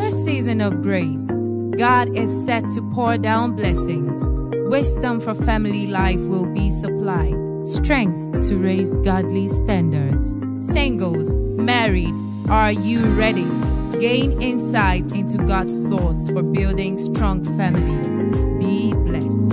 another season of grace. God is set to pour down blessings. Wisdom for family life will be supplied. Strength to raise godly standards. Singles, married, are you ready? Gain insight into God's thoughts for building strong families. Be blessed.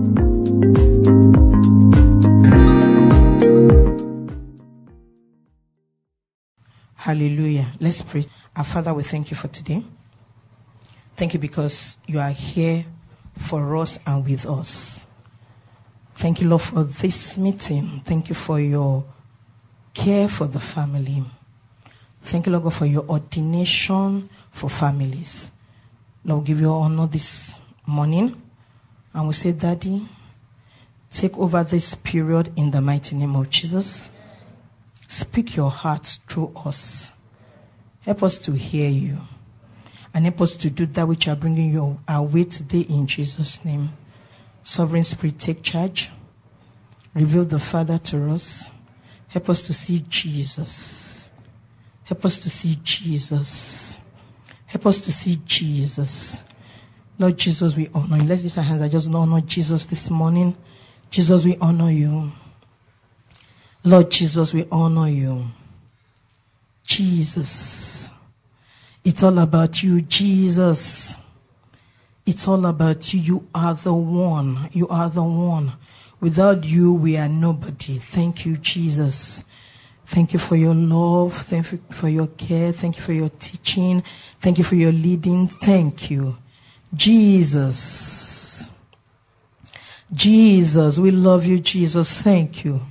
Hallelujah. Let's pray. Our Father, we thank you for today. Thank you because you are here for us and with us. Thank you, Lord, for this meeting. Thank you for your care for the family. Thank you, Lord God, for your ordination for families. Lord, we give you honor this morning. And we say, Daddy, take over this period in the mighty name of Jesus. Speak your heart through us. Help us to hear you. And help us to do that which are bringing you our way today in Jesus' name. Sovereign Spirit, take charge. Reveal the Father to us. Help us to see Jesus. Help us to see Jesus. Help us to see Jesus. Lord Jesus, we honor you. Let's lift our hands. I just honor Jesus this morning. Jesus, we honor you. Lord Jesus, we honor you. Jesus. It's all about you, Jesus. It's all about you. You are the one. You are the one. Without you, we are nobody. Thank you, Jesus. Thank you for your love. Thank you for your care. Thank you for your teaching. Thank you for your leading. Thank you. Jesus. Jesus, we love you, Jesus. Thank you.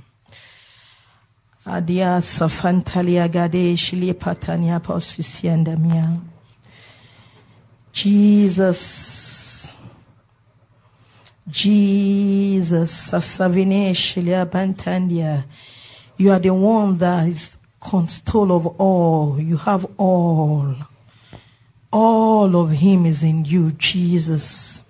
Adia safantalia gade shili patania posisiandamia. Jesus. Jesus. Sasavine shilia bantandia. You are the one that is control of all. You have all. All of him is in you, Jesus.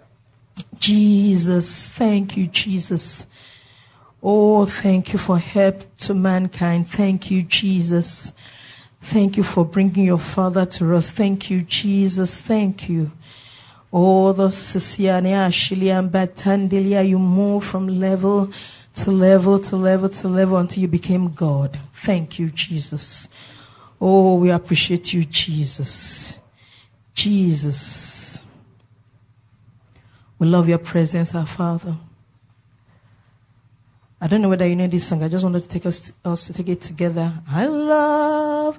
Jesus. Thank you, Jesus. Oh, thank you for help to mankind. Thank you, Jesus. Thank you for bringing your Father to us. Thank you, Jesus. Thank you. Oh, the Sisiania, Shilian Batandilia, you move from level to level to level to level until you became God. Thank you, Jesus. Oh, we appreciate you, Jesus. Jesus. We love your presence, our Father. I don't know whether you know this song. I just wanted to take us to take it together. I love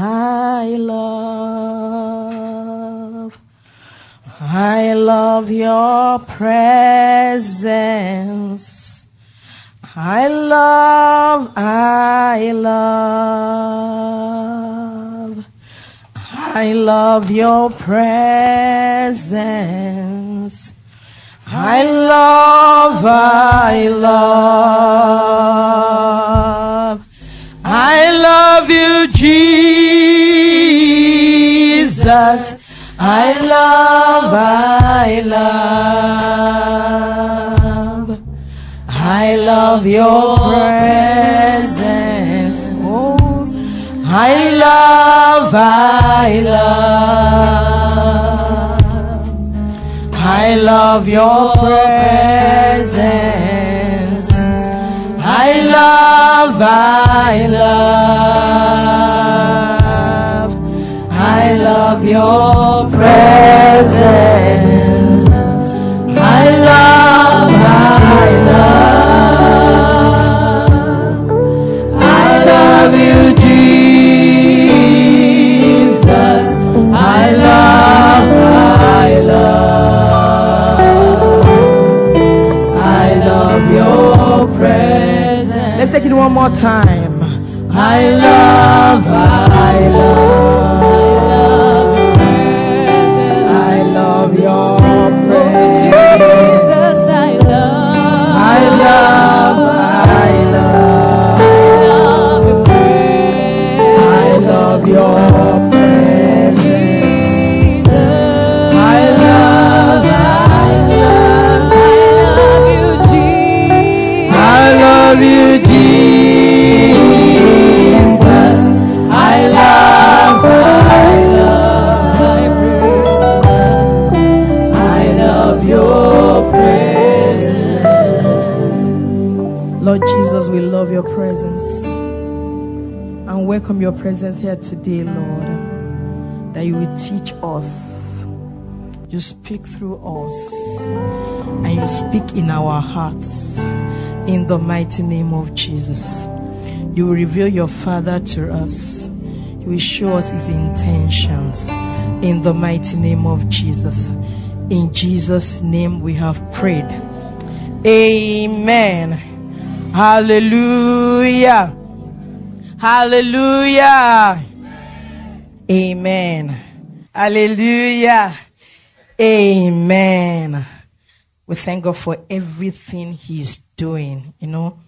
your presence. I love your presence. I love you, Jesus. I love your presence. Oh, I love your presence. I love your presence. I love you, Jesus. I love your presence. Let's take it one more time. I love your presence. Jesus, I love your presence. I love your presence. Jesus, I love you, Jesus. I love you, Jesus. I love we love your presence and welcome your presence here today, Lord, that you will teach us. You speak through us and you speak in our hearts in the mighty name of Jesus. You will reveal your Father to us. You will show us his intentions in the mighty name of Jesus. In Jesus' name we have prayed. Amen. Hallelujah. Hallelujah. Amen. Hallelujah. Amen. We thank God for everything he's doing. You know,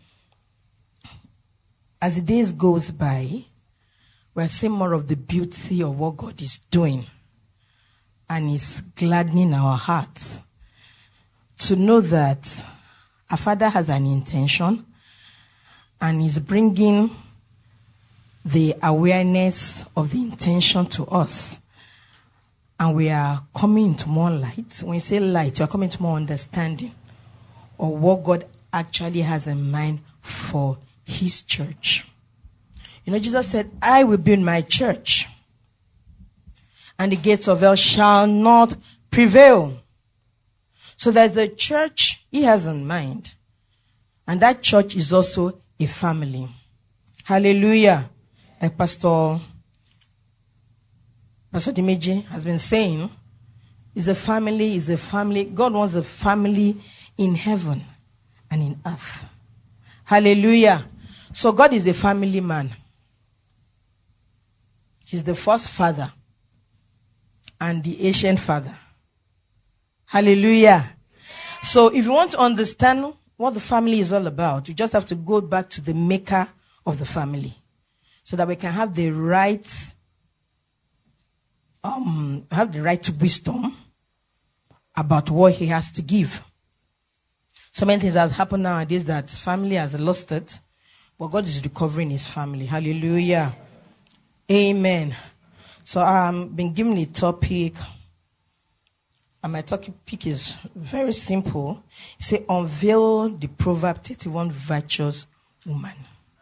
as the days goes by, we're seeing more of the beauty of what God is doing. And it's gladdening our hearts to know that our Father has an intention and is bringing the awareness of the intention to us. And we are coming into more light. When you say light, you are coming to more understanding of what God actually has in mind for his church. You know, Jesus said, I will build my church, and the gates of hell shall not prevail. So there's the church he has in mind. And that church is also a family. Hallelujah. Like Pastor Dimeji has been saying, is a family. God wants a family in heaven and in earth. Hallelujah. So God is a family man. He's the first father and the ancient father. Hallelujah. So if you want to understand what the family is all about, you just have to go back to the maker of the family so that we can have the right wisdom about what he has to give. So many things has happened nowadays that family has lost it, but God is recovering his family. Hallelujah. Amen. So I've been given a topic, and my topic is very simple. It says, unveil the Proverb 31 virtuous woman.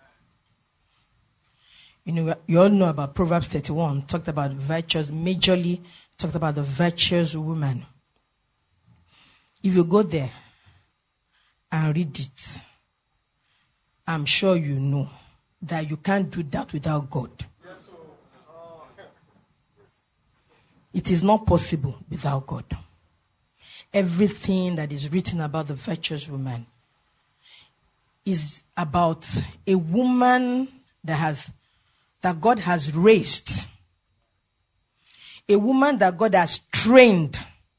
You know, you all know about Proverbs 31, talked about virtues, majorly talked about the virtuous woman. If you go there and read it, I'm sure you know that you can't do that without God. It is not possible without God. Everything that is written about the virtuous woman is about a woman that God has raised. A woman that God has trained.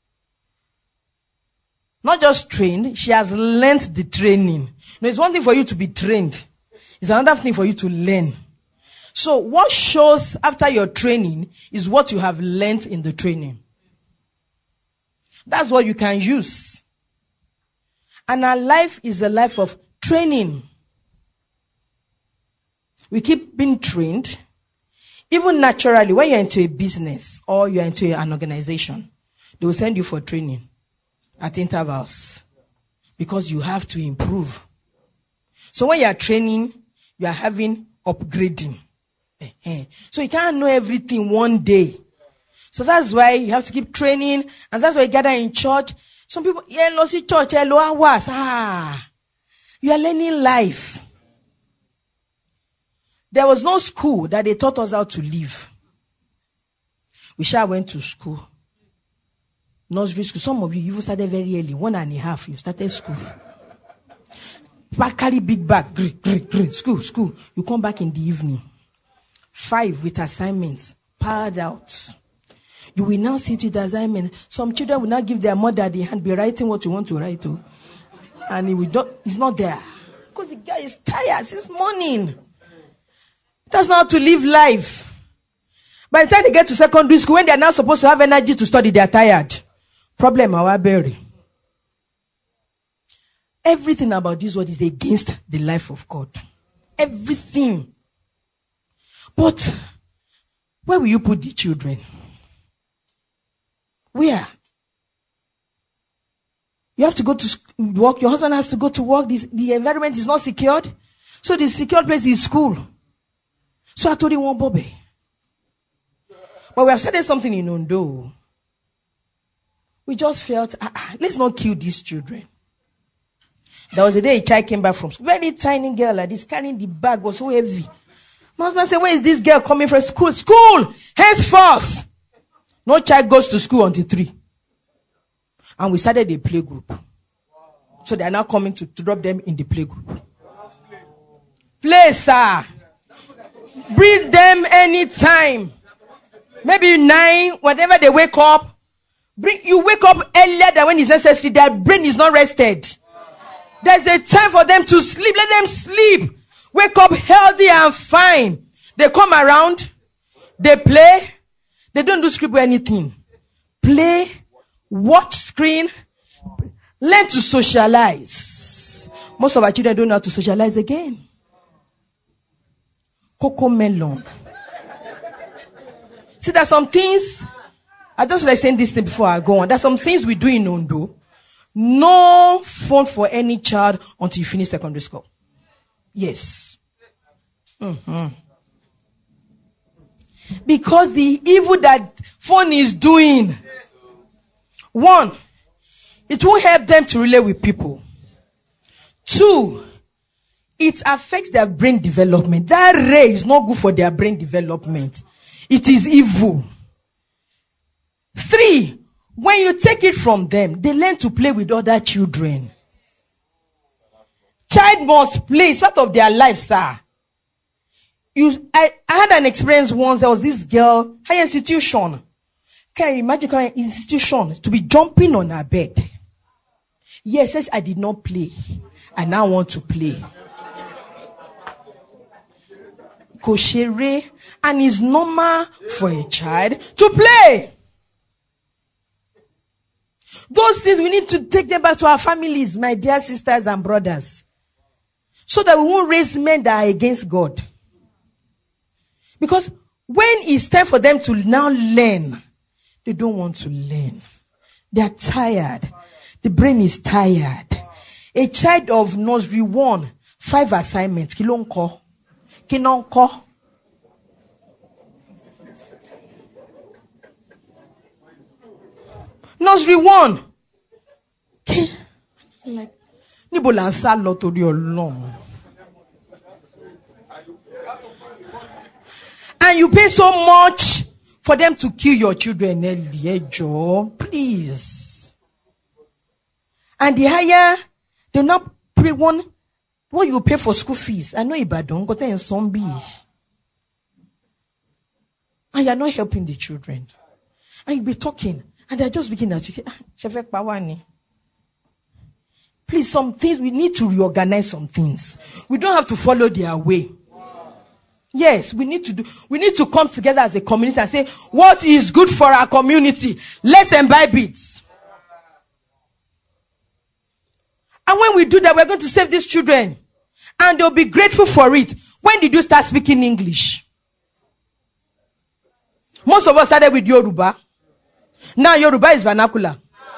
Not just trained, she has learned the training. Now, it's one thing for you to be trained. It's another thing for you to learn. So what shows after your training is what you have learned in the training. That's what you can use. And our life is a life of training. We keep being trained. Even naturally, when you're into a business or you're into an organization, they will send you for training at intervals because you have to improve. So when you're training, you are having upgrading. So you can't know everything one day. So that's why you have to keep training, and that's why you gather in church. Some people, church, you are learning life. There was no school that they taught us how to live. We went to school. Nursery school. Some of you even started very early. 1.5, you started school. Carry big bag. School. You come back in the evening. 5 with assignments. Powered out. You will now sit with assignment. Some children will not give their mother the hand, be writing what you want to write to. And he's not there. Because the guy is tired since morning. That's not how to live life. By the time they get to secondary school, when they are now supposed to have energy to study, they are tired. Problem, our berry. Everything about this world is against the life of God. Everything. But where will you put the children? Where? You have to go to work. Your husband has to go to work. The environment is not secured. So the secure place is school. So I told him one Bobby. But we have started something in Ondo. We just felt, let's not kill these children. There was a day a child came back from school. Very tiny girl like this, carrying the bag, was so heavy. My husband said, where is this girl coming from? School. School! Henceforth! No child goes to school until 3. And we started a play group. So they are now coming to drop them in the play group. Play, sir. Bring them anytime. Maybe 9, whenever they wake up. You wake up earlier than when it's necessary. Their brain is not rested. There's a time for them to sleep. Let them sleep. Wake up healthy and fine. They come around. They play. They don't do script or anything. Play. Watch screen. Learn to socialize. Most of our children don't know how to socialize again. Coco melon. See, there's some things. I just like saying this thing before I go on. There's some things we do in Ondo. No phone for any child until you finish secondary school. Yes. Because the evil that phone is doing. 1, it won't help them to relate with people. 2, it affects their brain development. That ray is not good for their brain development. It is evil. 3, when you take it from them, they learn to play with other children. Child must play. It's part of their life, sir. I had an experience once. There was this girl, high institution. Can you imagine her institution to be jumping on her bed? Yes, says I did not play. I now want to play. Koshere, and it's normal for a child to play. Those things we need to take them back to our families, my dear sisters and brothers, so that we won't raise men that are against God. Because when it's time for them to now learn, they don't want to learn. They are tired. The brain is tired. A child of nursery 1, 5 assignments. Kilonko. Kinonko. Nursery 1. Like, Nibolansa lotori olong. And you pay so much for them to kill your children, Joe. Please. And the higher, they'll not pay one. What you pay for school fees? I know Ibadan, got in zombie. And you're not helping the children. And you'll be talking. And they're just looking at you. Please, some things, we need to reorganize some things. We don't have to follow their way. Yes, we need to come together as a community and say, what is good for our community? Let's imbibe it. And when we do that, we're going to save these children. And they'll be grateful for it. When did you start speaking English? Most of us started with Yoruba. Now Yoruba is vernacular.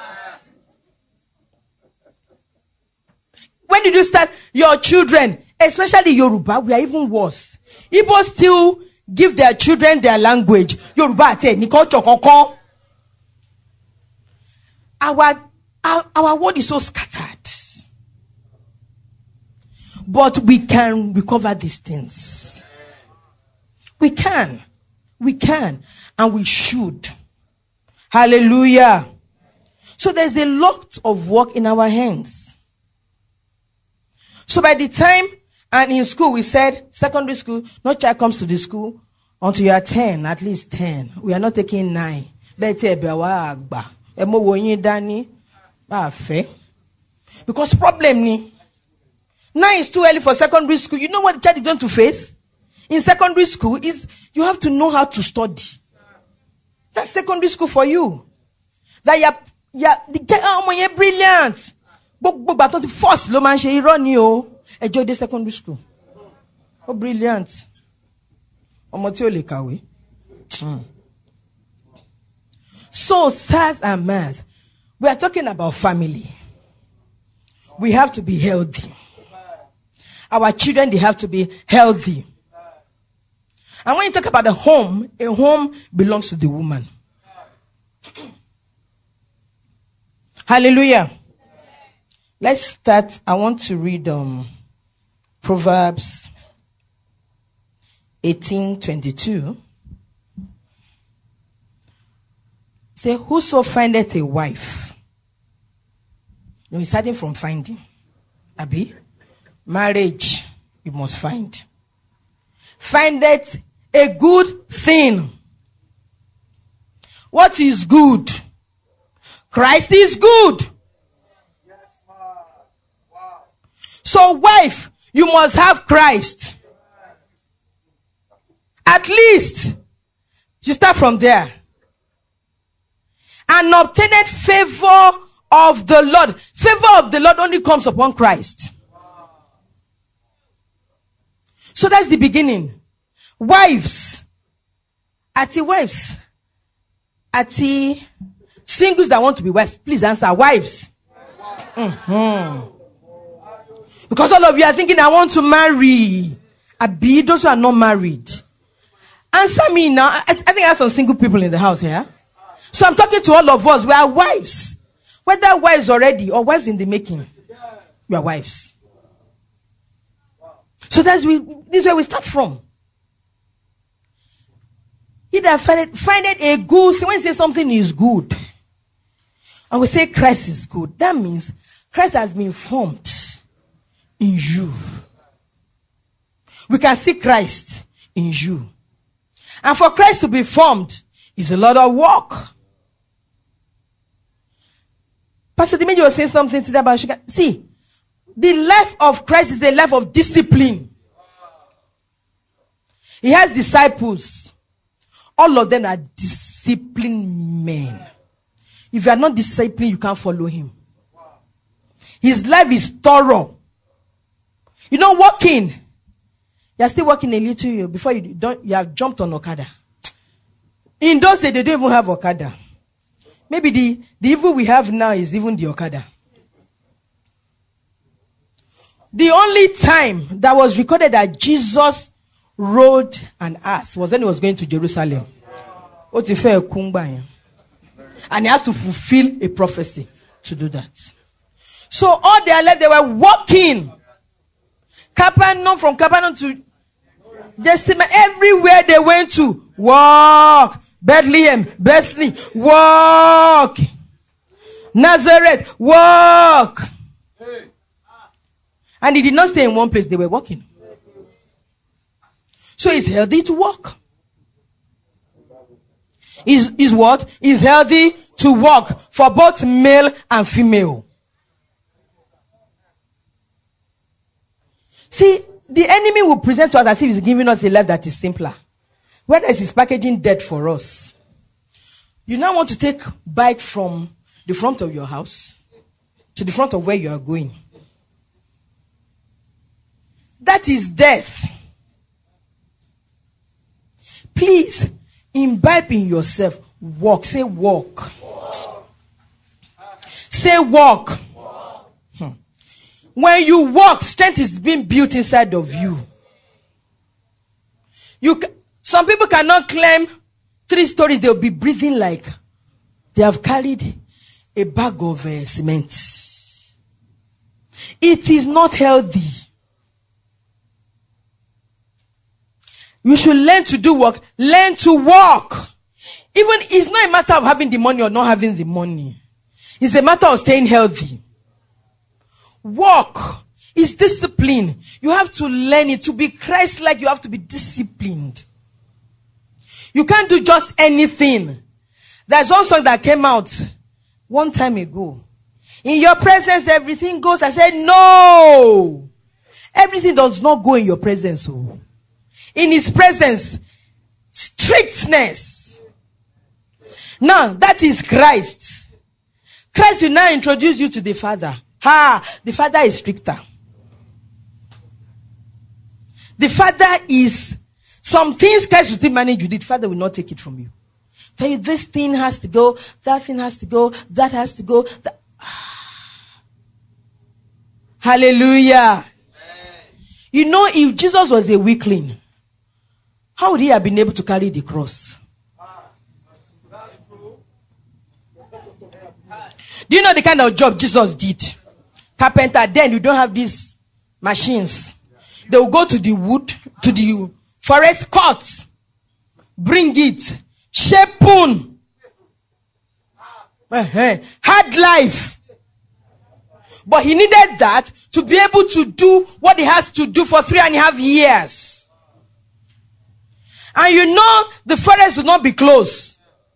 When did you start? Your children, especially Yoruba, we are even worse. Igbo still give their children their language. Yoruba, our word is so scattered. But we can recover these things. We can. And we should. Hallelujah. So there's a lot of work in our hands. So by the time, and in school we said, secondary school, no child comes to the school until you are 10, at least 10. We are not taking 9. Because problem ni, 9 is too early for secondary school. You know what the child is going to face? In secondary school is, you have to know how to study. That's secondary school for you. That you're brilliant. But first, lo man she run you. Enjoy the secondary school. Oh, brilliant. So, sirs and mans, we are talking about family. We have to be healthy. our children, they have to be healthy. And when you talk about a home belongs to the woman. Hallelujah. Let's start. I want to read Proverbs 18:22. Say, whoso findeth a wife. No, he's starting from finding. Abi, marriage, you must find. Findeth a good thing. What is good? Christ is good. Yes, wow. So, wife, you must have Christ. At least, you start from there. And obtained favor of the Lord. Favor of the Lord only comes upon Christ. So that's the beginning. Wives. Wives. Singles that want to be wives, please answer. Wives. Because all of you are thinking, I want to marry. Abi, those who are not married. Answer me now. I think I have some single people in the house here. So I'm talking to all of us. We are wives. Whether wives already or wives in the making. We are wives. So this is where we start from. He that findeth a good thing. When you say something is good, and we say Christ is good, that means Christ has been formed in you. We can see Christ in you. And for Christ to be formed is a lot of work. Pastor Dimeji was saying something today about sugar. See, the life of Christ is a life of discipline. He has disciples. All of them are disciplined men. If you are not disciplined, you can't follow him. His life is thorough. You know, walking. You are still walking a little before you have jumped on Okada. In those days, they don't even have Okada. Maybe the evil we have now is even the Okada. The only time that was recorded that Jesus rode an ass was when he was going to Jerusalem. And he has to fulfill a prophecy to do that. So all their life they were walking. From Capernaum to Gethsemane, everywhere they went to, walk. Bethlehem, Bethany, walk. Nazareth, walk. And he did not stay in one place, they were walking. So it's healthy to walk. Is what? Is healthy to walk for both male and female. See, the enemy will present to us as if he's giving us a life that is simpler. Whereas he's packaging debt for us. You now want to take bike from the front of your house to the front of where you are going. That is death. Please, imbibe in yourself. Walk. Say walk. Say walk. When you walk, strength is being built inside of you. Some people cannot climb 3 stories. They'll be breathing like they have carried a bag of cement. It is not healthy. You should learn to do work. Learn to walk. Even it's not a matter of having the money or not having the money. It's a matter of staying healthy. Walk is discipline. You have to learn it. To be Christ-like, you have to be disciplined. You can't do just anything. There's one song that came out one time ago. In your presence, everything goes. I said, no. Everything does not go in your presence. Oh. In his presence, strictness. Now, that is Christ. Christ will now introduce you to the Father. The Father is stricter. The Father is, some things Christ will still manage with it. Father will not take it from you. Tell you this thing has to go, that thing has to go, that has to go. Hallelujah. You know, if Jesus was a weakling, how would he have been able to carry the cross? Do you know the kind of job Jesus did? Carpenter, then you don't have these machines. They will go to the wood, to the forest, cut, bring it, shape, hard life. But he needed that to be able to do what he has to do for 3.5 years. And you know, the forest will not be closed.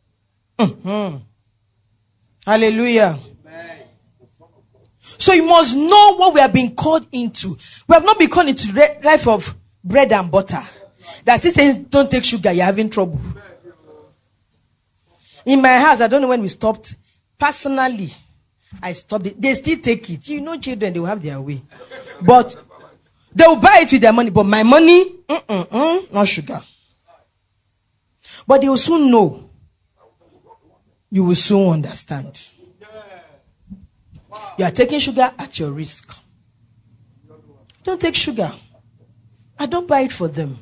Hallelujah. So you must know what we have been called into. We have not been called into the life of bread and butter. That is saying, don't take sugar, you're having trouble. In my house, I don't know when we stopped. Personally, I stopped it. They still take it. You know, children, they will have their way. But they will buy it with their money. But my money, not sugar. But they will soon know. You will soon understand. You are taking sugar at your risk. Don't take sugar. I don't buy it for them.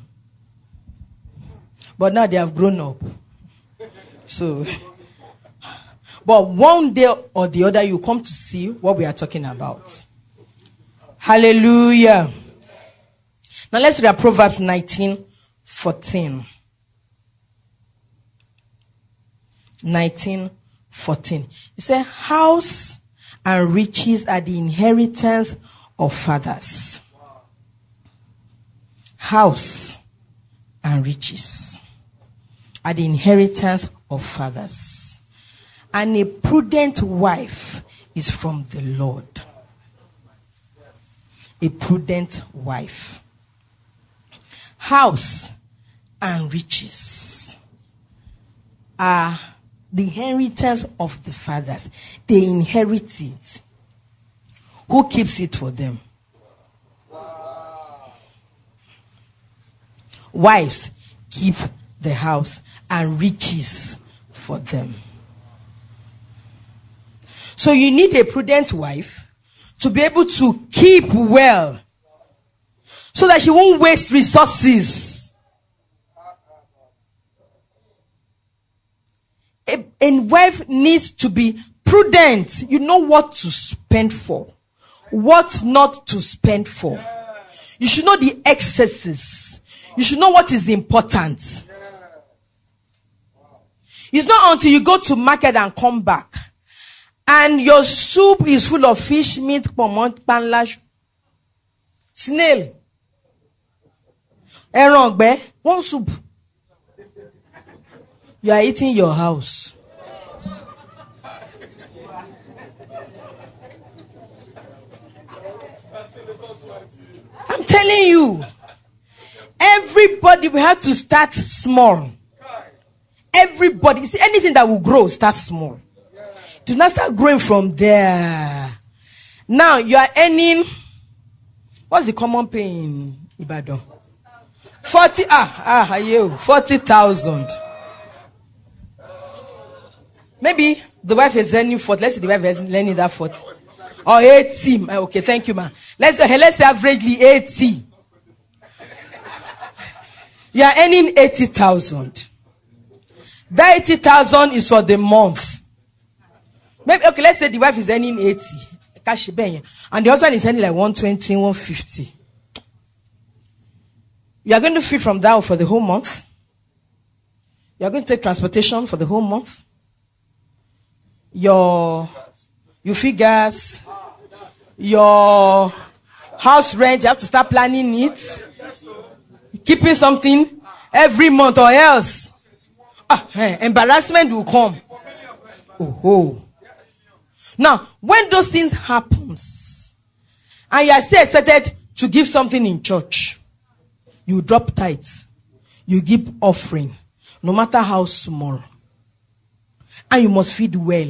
But now they have grown up. So, but one day or the other, you come to see what we are talking about. Hallelujah. Now let's read Proverbs 19:14. 19:14. It says, house and riches are the inheritance of fathers. House and riches are the inheritance of fathers. And a prudent wife is from the Lord. A prudent wife. House and riches are the inheritance of the fathers. They inherit it. Who keeps it for them? Wives keep the house and riches for them. So you need a prudent wife to be able to keep well, so that she won't waste resources. A wife needs to be prudent. You know what to spend for, what not to spend for. You should know the excesses. You should know what is important. It's not until you go to market and come back and your soup is full of fish, meat, pomon, panlash, snail, erongbe, one soup. You are eating your house. I'm telling you, everybody will have to start small. Everybody, see, anything that will grow, start small. Do not start growing from there. Now you are earning, what's the common pay in Ibadan? 40,000. Maybe the wife is earning 40. Let's say the wife is earning that 40. Or 80. Okay, thank you, man. Let's say averagely 80. You are earning 80,000. That 80,000 is for the month. Maybe, okay, let's say the wife is earning 80. And the husband is earning like 120, 150. You are going to feed from that for the whole month. You are going to take transportation for the whole month. You feed gas. Your house rent, you have to start planning it. Keeping something every month or else. Embarrassment will come. Oh. Now, when those things happen, and you are still expected to give something in church, you drop tithes, you give offering, no matter how small, and you must feed well.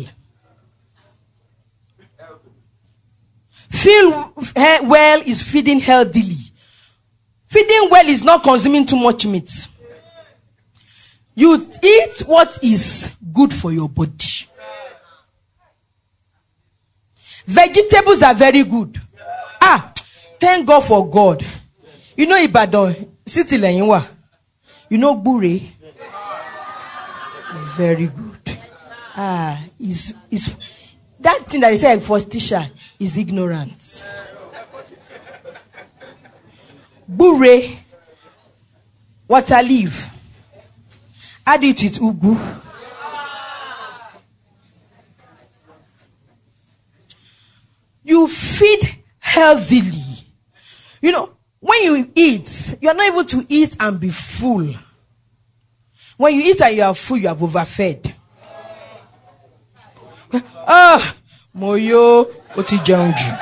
Feed well is feeding healthily. Feeding well is not consuming too much meat. You eat what is good for your body. Vegetables are very good. Thank God for God. You know Ibadan, city Lenywa. You know Bure. Very good. Is that thing that they say for teacher is ignorance. Bure, water leaf. Add it with ugu. You feed healthily. You know, when you eat, you are not able to eat and be full. When you eat and you are full, you have overfed. Moyo otijanju.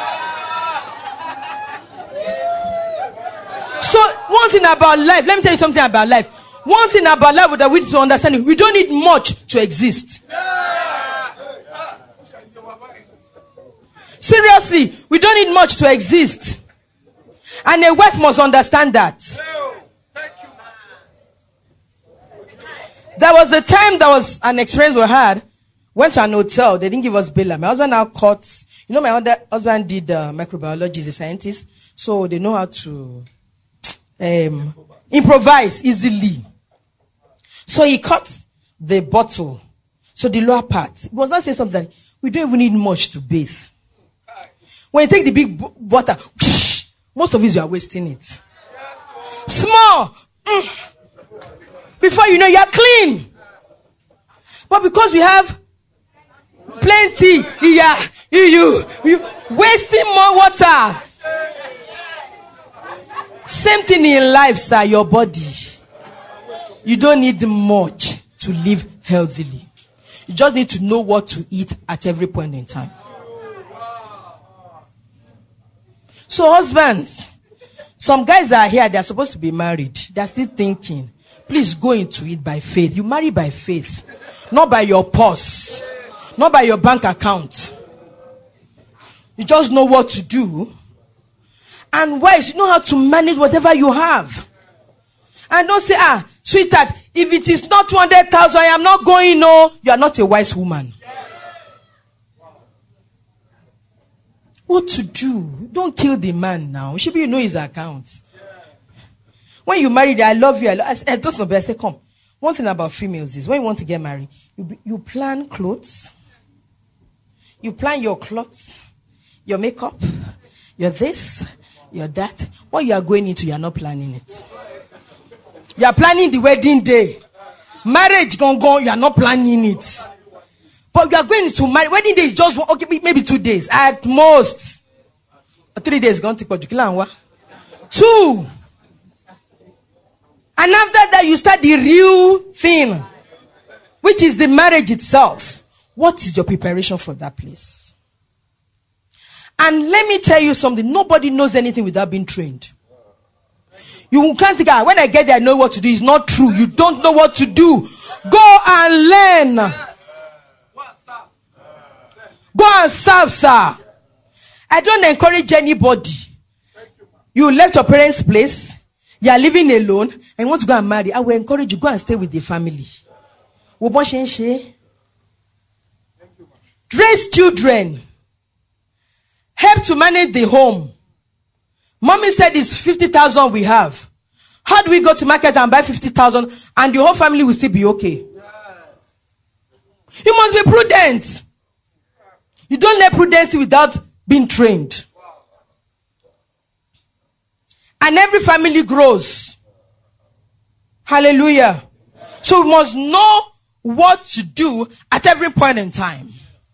So, one thing about life, let me tell you something about life. One thing about life that we need to understand, we don't need much to exist. Seriously, we don't need much to exist. And a wife must understand that. There was a time, there was an experience we had. Went to an hotel, they didn't give us bail. My husband now caught, you know, my other husband did microbiology, he's a scientist. So they know how to improvise easily. So he cut the bottle. So the lower part. He was not saying something like, we don't even need much to bathe. When you take the big water, most of you are wasting it. Small. Before you know, you're clean. But because we have plenty, you wasting more water. Same thing in life, sir, your body. You don't need much to live healthily. You just need to know what to eat at every point in time. So husbands, some guys are here, they're supposed to be married. They're still thinking, please go into it by faith. You marry by faith, not by your purse, not by your bank account. You just know what to do. And wives, you know how to manage whatever you have. And don't say, sweetheart, if it is not 200,000, I am not going. No, you are not a wise woman. What to do? Don't kill the man now. Should be, you know his account. When you marry, I love you. I say, come. One thing about females is when you want to get married, you plan clothes. You plan your clothes, your makeup, your this, your that. What you are going into, you are not planning it. You are planning the wedding day. Marriage gone, you are not planning it. But you are going to marry. Wedding day is just one, okay, maybe 2 days at most. 3 days gone to 2. And after that, you start the real thing, which is the marriage itself. What is your preparation for that place? And let me tell you something. Nobody knows anything without being trained. You can't think, when I get there, I know what to do. It's not true. You don't know what to do. Go and learn. Go and serve, sir. I don't encourage anybody. You left your parents' place. You are living alone. And you want to go and marry. I will encourage you. Go and stay with the family. Raise children. Help to manage the home. Mommy said it's 50,000 we have. How do we go to market and buy 50,000 and the whole family will still be okay? You must be prudent. You don't let prudence without being trained. And every family grows. Hallelujah. So we must know what to do at every point in time.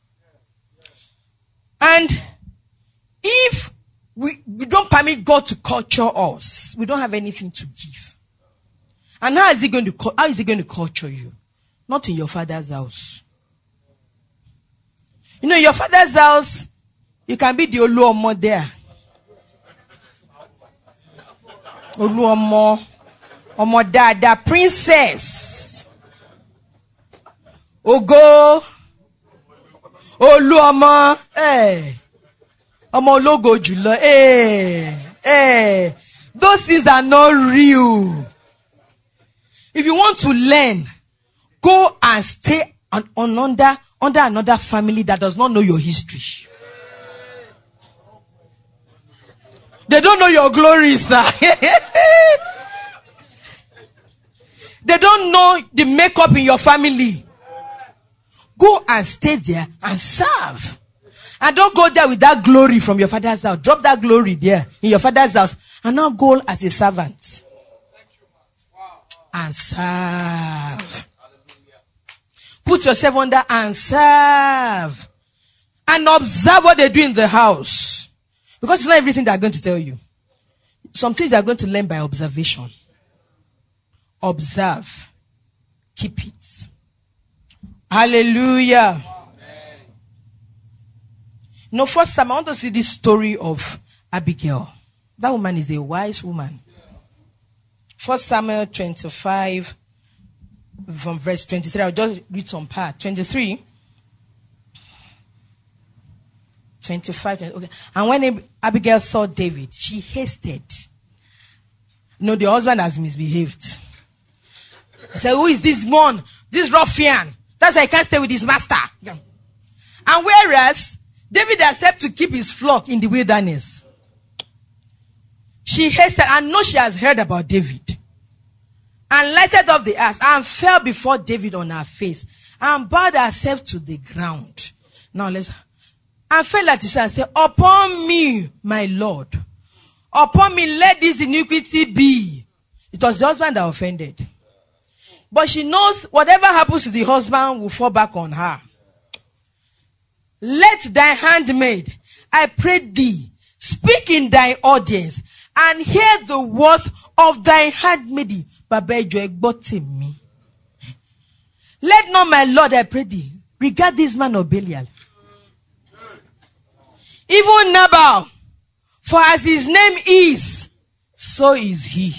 And if we don't permit God to culture us, we don't have anything to give. And how is he going to culture you? Not in your father's house. You know, your father's house, you can be the Oluomo there. Oluomo, Omodada, princess. Ogo, Oluomo, Omologo Jula, those things are not real. If you want to learn, go and stay under another family that does not know your history. They don't know your glory, sir. They don't know the makeup in your family. Go and stay there and serve. And don't go there with that glory from your father's house. Drop that glory there in your father's house. And now go as a servant. And serve. Put yourself under and serve. And observe what they do in the house. Because it's not everything they're going to tell you. Some things they are going to learn by observation. Observe. Keep it. Hallelujah. Amen. No, first time I want to see this story of Abigail. That woman is a wise woman. 1 Samuel 25 from verse 23. I'll just read some part. 23. 25. Okay. And when Abigail saw David, she hasted. No, the husband has misbehaved. He said, who is this man? This ruffian. That's why I can't stay with his master. And whereas David accepted to keep his flock in the wilderness, she hasted and know she has heard about David. And lighted up the ass and fell before David on her face and bowed herself to the ground. Now let's. And fell at his feet and said, upon me, my Lord. Upon me, let this iniquity be. It was the husband that offended. But she knows whatever happens to the husband will fall back on her. Let thy handmaid, I pray thee, speak in thy audience and hear the words of thy handmaid. Let not my Lord, I pray thee, regard this man of Belial. Even Nabal, for as his name is, so is he.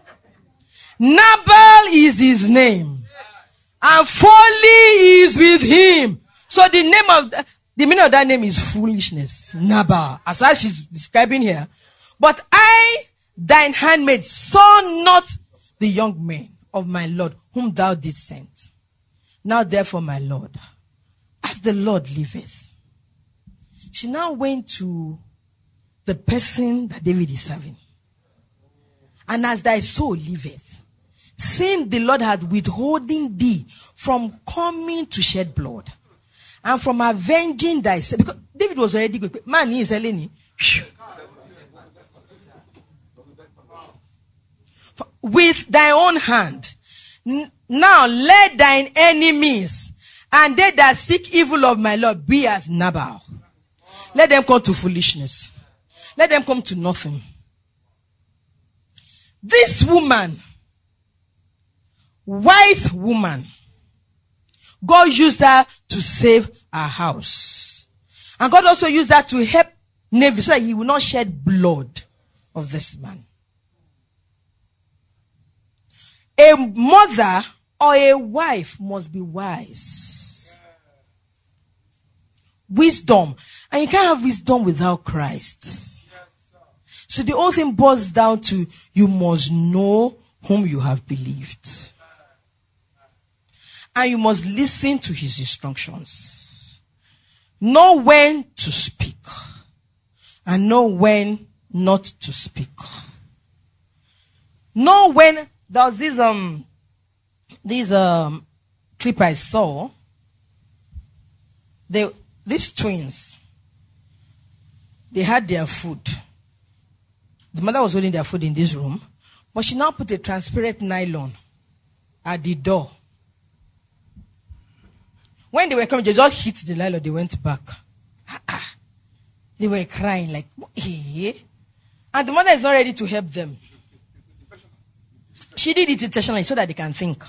Nabal is his name, and folly is with him. So the meaning of that name is foolishness. Nabal, as she's describing here. But I, thine handmaid, saw not the young man of my Lord, whom thou didst send. Now therefore, my Lord, as the Lord liveth. She now went to the person that David is serving. And as thy soul liveth, seeing the Lord had withholding thee from coming to shed blood, and from avenging thyself. Because David was already good. Man, he is Eleni. With thy own hand. Now let thine enemies and they that seek evil of my Lord be as Nabal. Let them come to foolishness. Let them come to nothing. This woman, wise woman, God used her to save her house. And God also used her to help Nabal so that he will not shed blood of this man. A mother or a wife must be wise. Wisdom. And you can't have wisdom without Christ. So the whole thing boils down to you must know whom you have believed. And you must listen to his instructions. Know when to speak. And know when not to speak. Know when there was this clip I saw. These twins, they had their food. The mother was holding their food in this room, but she now put a transparent nylon at the door. When they were coming, they just hit the nylon, they went back. They were crying like, hey. And the mother is not ready to help them. She did it intentionally so that they can think.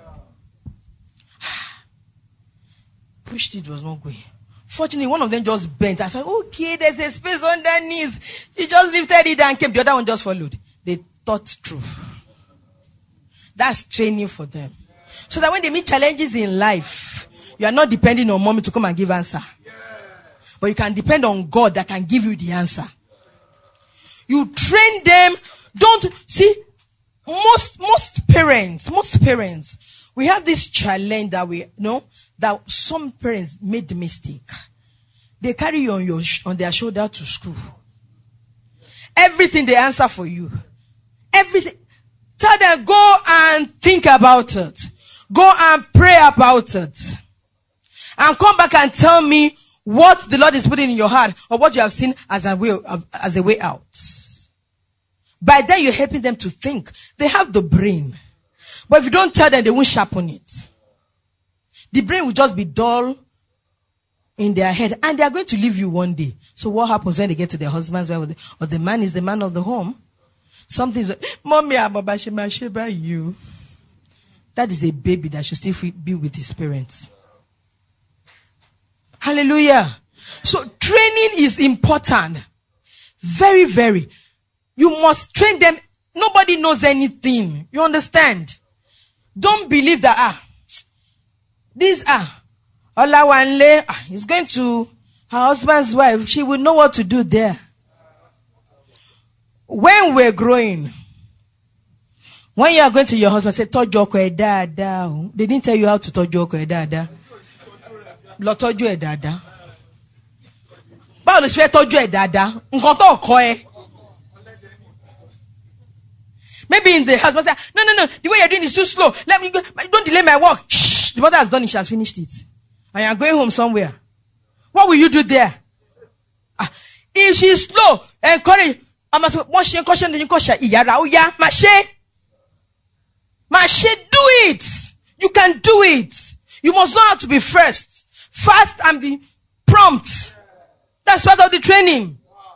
Pushed it, was not going. Fortunately, one of them just bent. I thought, okay, there's a space underneath. He just lifted it and came. The other one just followed. They thought through. That's training for them. So that when they meet challenges in life, you are not depending on mommy to come and give answer. But you can depend on God that can give you the answer. You train them. Don't see. Most parents, we have this challenge that we know that some parents made the mistake. They carry you on their shoulder to school. Everything they answer for you. Everything. Tell them, go and think about it. Go and pray about it. And come back and tell me what the Lord is putting in your heart or what you have seen as a way out. By then you're helping them to think. They have the brain. But if you don't tell them, they won't sharpen it. The brain will just be dull in their head. And they are going to leave you one day. So what happens when they get to their husbands? Or the man is the man of the home? Something's like, Mommy, I'm about to you. That is a baby that should still be with his parents. Hallelujah. So training is important. Very, very. You must train them. Nobody knows anything. You understand? Don't believe that, these Olawanle is going to her husband's wife. She will know what to do there. When we're growing, when you are going to your husband, say, Tojoko dada. They didn't tell you how to tojoko dada. Lotojo dada. Ba lo se tojo dada. Nkan to ko e. Maybe in the husband say, no. The way you're doing is too slow. Let me go. Don't delay my work. Shh. The mother has done it. She has finished it. And you're going home somewhere. What will you do there? If she's slow, encourage. I must watch your caution. Then you caution. Iyara, Mashe, do it. You can do it. You must know how to be first, fast, and be prompt. That's part of the training.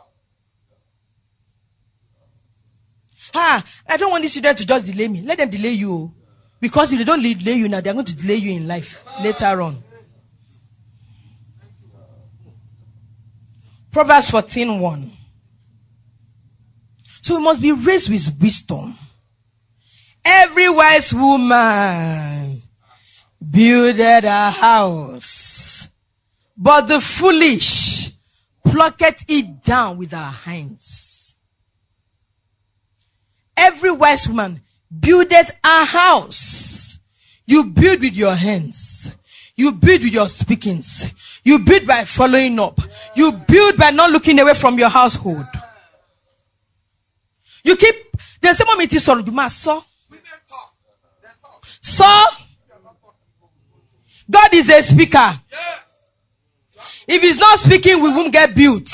I don't want these children to just delay me. Let them delay you. Because if they don't delay you now, they're going to delay you in life later on. Proverbs 14:1. So we must be raised with wisdom. Every wise woman builded a house, but the foolish plucketh it down with her hands. Every wise woman builded a house. You build with your hands. You build with your speakings. You build by following up. You build by not looking away from your household. You keep, there's a moment you saw, you must saw. So, God is a speaker. If he's not speaking, we won't get built.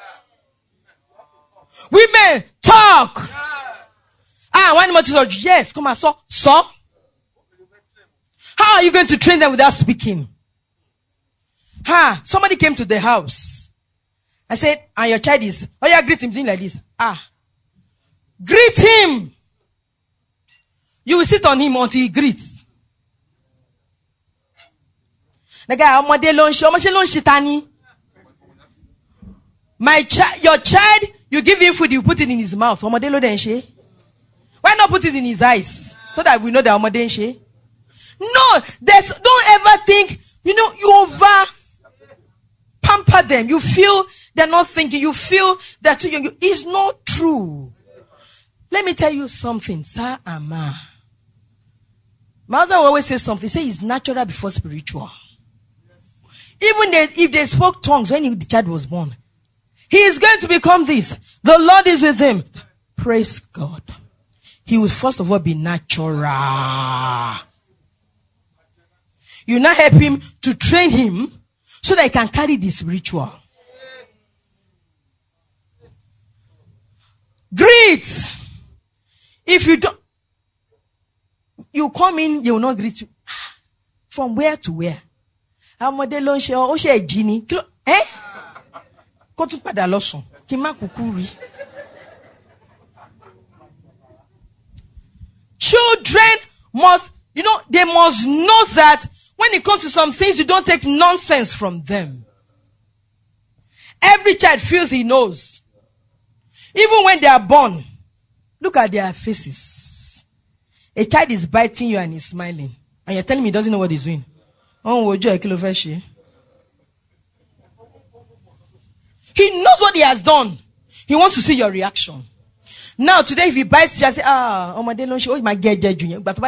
Women, talk. One more to yes, come on, so. How are you going to train them without speaking? Somebody came to the house. I said, and your child is, greet him, doing like this. Greet him. You will sit on him until he greets. The guy, your child, you give him food, you put it in his mouth. Why not put it in his eyes? So that we know that Omodenche. No, don't ever think, you over pamper them. You feel they're not thinking. You feel that it's not true. Let me tell you something, sir and ma. My husband always says something. Say it's natural before spiritual. Even if they spoke tongues when the child was born, he is going to become this. The Lord is with him. Praise God. He will first of all be natural. You now help him to train him so that he can carry the spiritual. Greet. If you don't, you come in, you will not greet you. From where to where? Children must, they must know that when it comes to some things, you don't take nonsense from them. Every child feels he knows. Even when they are born, look at their faces. A child is biting you and he's smiling. And you're telling me he doesn't know what he's doing. He knows what he has done. He wants to see your reaction. Now, today, if he bites you, I say, my junior. But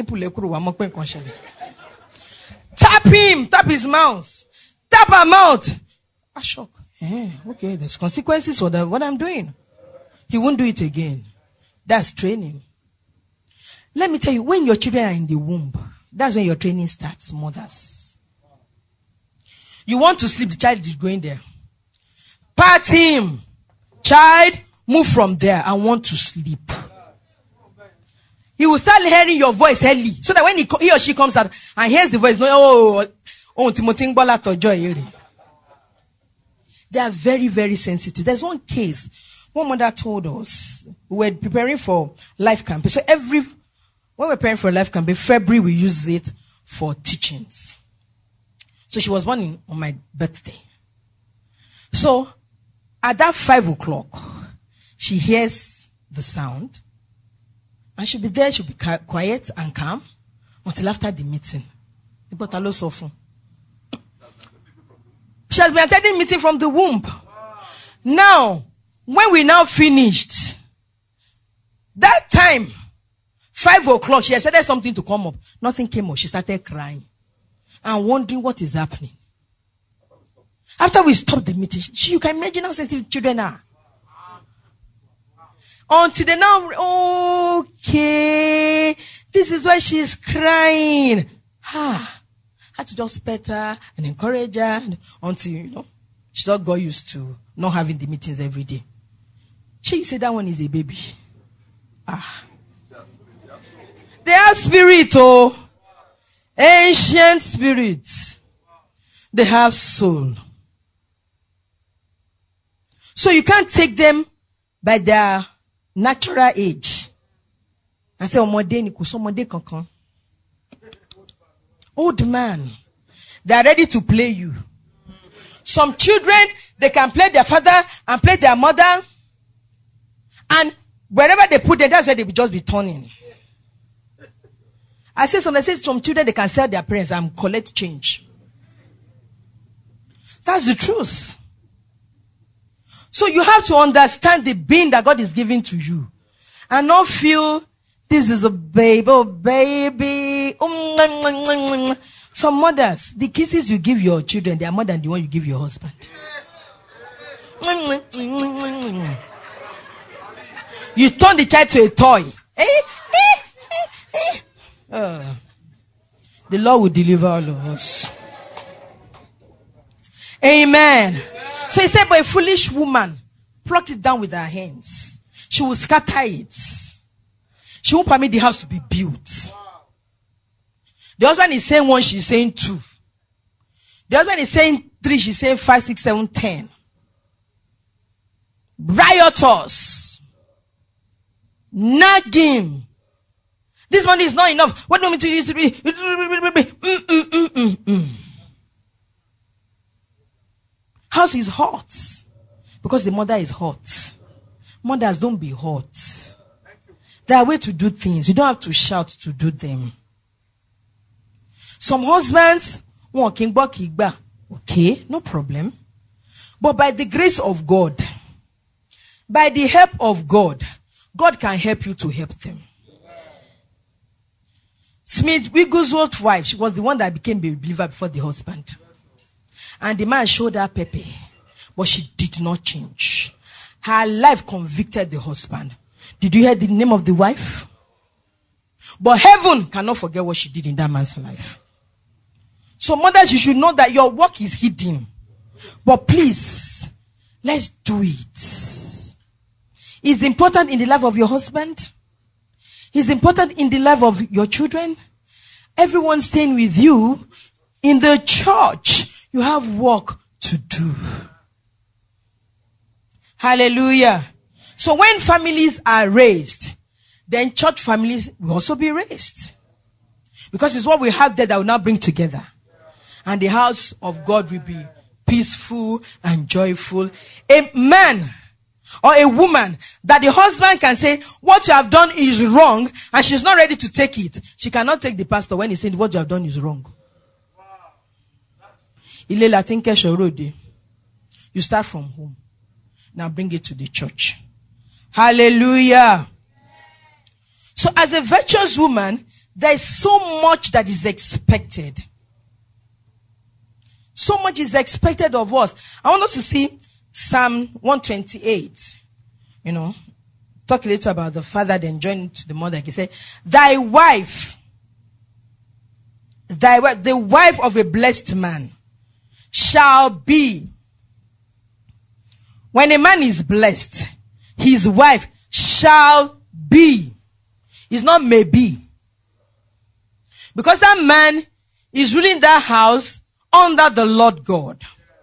tap him, tap his mouth, tap her mouth. Shock. Okay, there's consequences for what I'm doing. he won't do it again. That's training. Let me tell you, when your children are in the womb, that's when your training starts, mothers. You want to sleep, the child is going there. Pat him. Child, move from there. I want to sleep. He will start hearing your voice early. So that when he or she comes out and hears the voice, Timothy Bola Tojo. They are very, very sensitive. There's one case. One mother told us, we were preparing for life campaign. So when we're preparing for life campaign, February we use it for teachings. So she was born on my birthday. So at that 5 o'clock, she hears the sound. And she'll be there, she'll be quiet and calm until after the meeting. She has been attending meeting from the womb. Now, when we now finished, that time, 5 o'clock, she expected something to come up. Nothing came up. She started crying and wondering what is happening. After we stopped the meeting, you can imagine how sensitive children are. Until they now, okay, this is why she's crying. I had to just pet her and encourage her until, she just got used to not having the meetings every day. You say that one is a baby. They have spirit, ancient spirits. They have soul. So you can't take them by their natural age and say, old man, they are ready to play you. Some children, they can play their father and play their mother, and wherever they put them, that's where they will just be turning. I say some children, they can sell their parents and collect change. That's the truth. So you have to understand the being that God is giving to you. And not feel, this is a baby, oh baby. Some mothers, the kisses you give your children, they are more than the one you give your husband. You turn the child to a toy. The Lord will deliver all of us. Amen. So he said, but a foolish woman plucked it down with her hands. She will scatter it. She won't permit the house to be built. The husband is saying 1, she's saying 2. The husband is saying 3, she's saying 5, 6, 7, 10. Riotous. Nagging. This money is not enough. What do you want me to use to be? House is hot. Because the mother is hot. Mothers, don't be hot. There are ways to do things. You don't have to shout to do them. Some husbands, okay, no problem. But by the grace of God, by the help of God, God can help you to help them. Smith Wigglesworth's wife, she was the one that became a believer before the husband. And the man showed her Pepe, but she did not change. Her life convicted the husband. Did you hear the name of the wife? But heaven cannot forget what she did in that man's life. So mothers, you should know that your work is hidden. But please, let's do it. It's important in the life of your husband. It's important in the life of your children. Everyone staying with you in the church. You have work to do. Hallelujah. So when families are raised, then church families will also be raised. Because it's what we have there that will now bring together. And the house of God will be peaceful and joyful. A man or a woman that the husband can say, what you have done is wrong, and she's not ready to take it. She cannot take the pastor when he said, what you have done is wrong. You start from home. Now bring it to the church. Hallelujah. So as a virtuous woman, there is so much that is expected. So much is expected of us. I want us to see Psalm 128. talk a little about the father, then join to the mother. He said, the wife of a blessed man shall be. When a man is blessed, his wife shall be. It's not maybe. Because that man is ruling that house under the Lord God.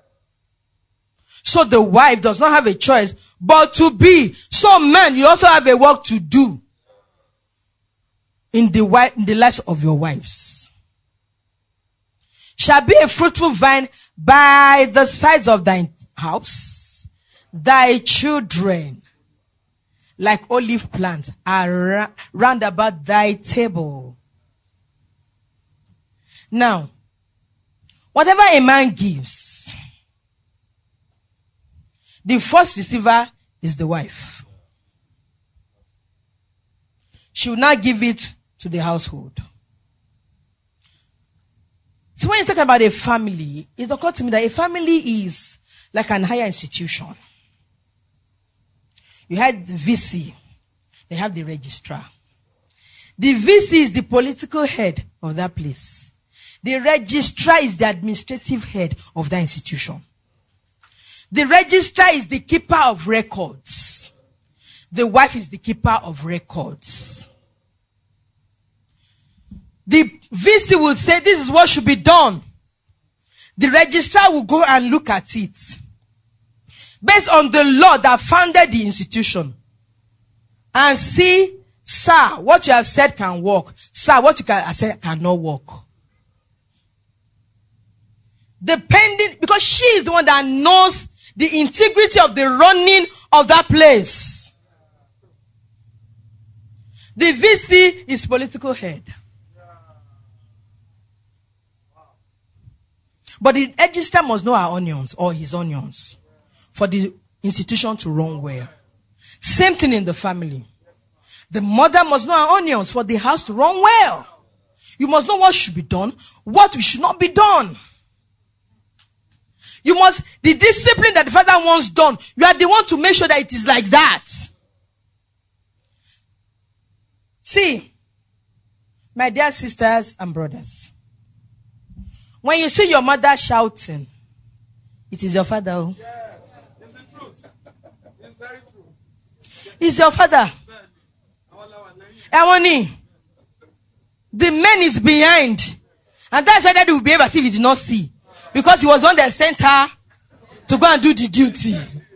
So the wife does not have a choice but to be. So man, you also have a work to do in the lives of your wives. Shall be a fruitful vine by the sides of thy house. Thy children, like olive plants, are round about thy table. Now, whatever a man gives, the first receiver is the wife. She will not give it to the household. So when you talk about a family, it occurred to me that a family is like an higher institution. You had the VC. They have the registrar. The VC is the political head of that place. The registrar is the administrative head of that institution. The registrar is the keeper of records. The wife is the keeper of records. The VC will say, this is what should be done. The registrar will go and look at it. Based on the law that founded the institution. And see, sir, what you have said can work. Sir, what you have said cannot work. Depending, because she is the one that knows the integrity of the running of that place. The VC is political head. But the registrar must know her onions or his onions for the institution to run well. Same thing in the family. The mother must know her onions for the house to run well. You must know what should be done, what should not be done. You must, the discipline that the father wants done, you are the one to make sure that it is like that. See, my dear sisters and brothers, when you see your mother shouting, it is your father. Oh. Yes, it's the truth. It's very true. It's your father. Ewoni, the man is behind. And that's why daddy will behave as if he did not see. Because he was one that sent her to go and do the duty.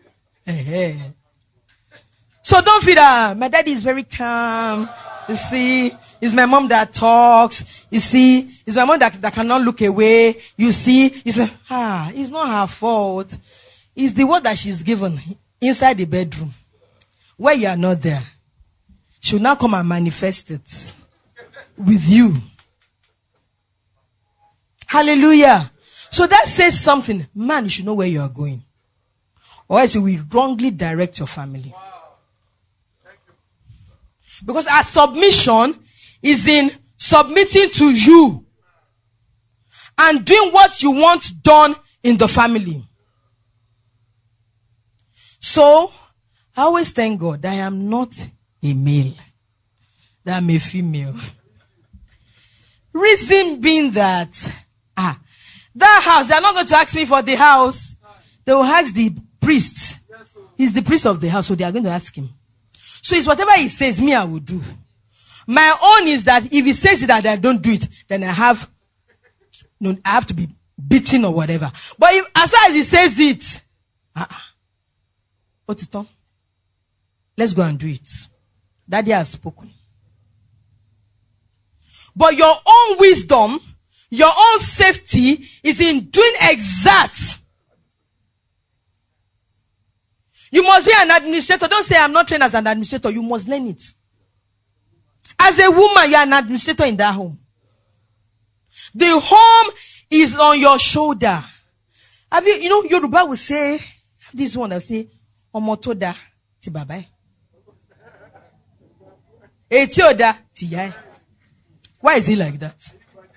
So don't feel that my daddy is very calm. You see, it's my mom that talks. You see, it's my mom that cannot look away. You see, it's not her fault. It's the word that she's given inside the bedroom. Where you are not there. She will now come and manifest it with you. Hallelujah. So that says something. Man, you should know where you are going. Or else you will wrongly direct your family. Because our submission is in submitting to you and doing what you want done in the family. So, I always thank God that I am not a male, that I'm a female. Reason being that, that house, they're not going to ask me for the house. They will ask the priest. He's the priest of the house, so they are going to ask him. So it's whatever he says, me I will do. My own is that if he says that I don't do it, then I have to be beaten or whatever. But if, as far as he says it, let's go and do it. Daddy has spoken. But your own wisdom, your own safety is in doing exact. You must be an administrator. Don't say I'm not trained as an administrator. You must learn it. As a woman, you are an administrator in that home. The home is on your shoulder. Have you, Yoruba will say, this one will say, Omotoda ti babai. Etioda ti yai. Why is it like that?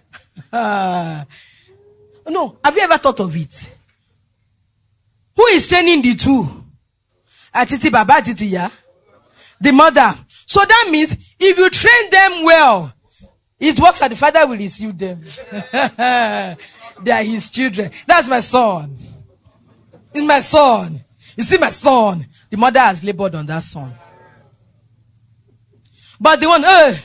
No, have you ever thought of it? Who is training the two? Atiti baba, atiti ya. the mother. So that means if you train them well, it works that the father will receive them. They are his children. That's my son. It's my son. You see my son. The mother has labored on that son. But the one,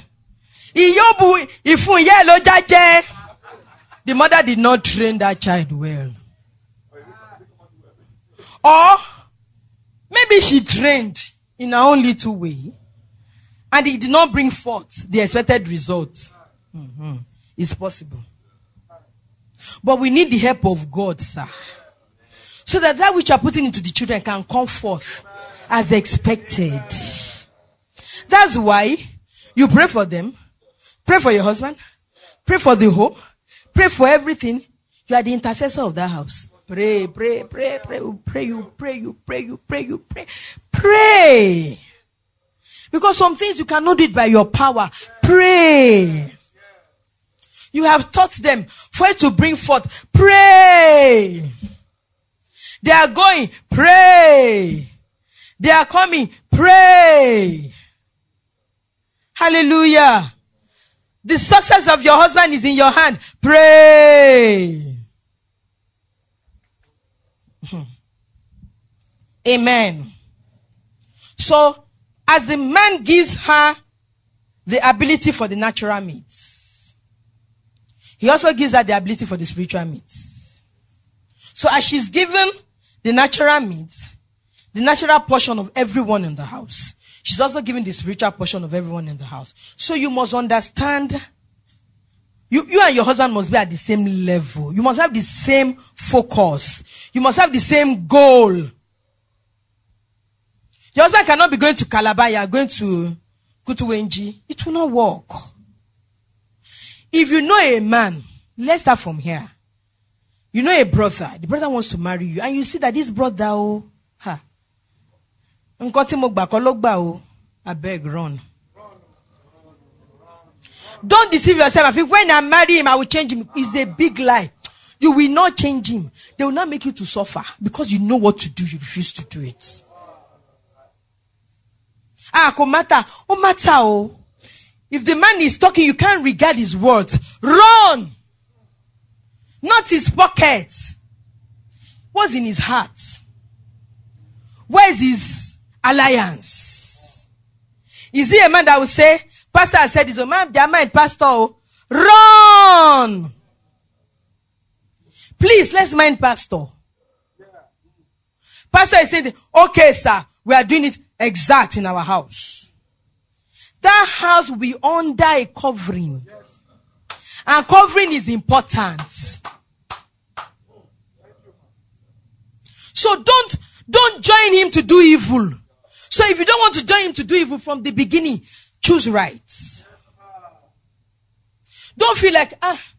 the mother did not train that child well. Or maybe she trained in her own little way and it did not bring forth the expected result. It's possible. But we need the help of God, sir. So that which you are putting into the children can come forth as expected. That's why you pray for them. Pray for your husband. Pray for the home. Pray for everything. You are the intercessor of that house. Pray, pray, pray, pray, pray. Because some things you cannot do it by your power. Pray. You have taught them for it to bring forth. Pray. They are going. Pray. They are coming. Pray. Hallelujah. The success of your husband is in your hand. Pray. Amen. So, as the man gives her the ability for the natural meats, he also gives her the ability for the spiritual meats. So, as she's given the natural meats, the natural portion of everyone in the house, she's also giving the spiritual portion of everyone in the house. So, you must understand, you and your husband must be at the same level. You must have the same focus. You must have the same goal. Your husband cannot be going to Calabar, you are going to Kutuwenji. It will not work. If you know a man, let's start from here. You know a brother, the brother wants to marry you, and you see that this brother, I beg, run. Don't deceive yourself. I think when I marry him, I will change him. It's a big lie. You will not change him. They will not make you to suffer because you know what to do. You refuse to do it. If the man is talking, you can't regard his words. Run! Not his pockets. What's in his heart? Where is his alliance? Is he a man that will say, Pastor has said this, man, their mind, Pastor, run! Please, let's mind Pastor. Pastor is saying, okay, sir, we are doing it exact in our house. That house will be under a covering. And covering is important. So don't join him to do evil. So if you don't want to join him to do evil from the beginning, choose right. Don't feel like,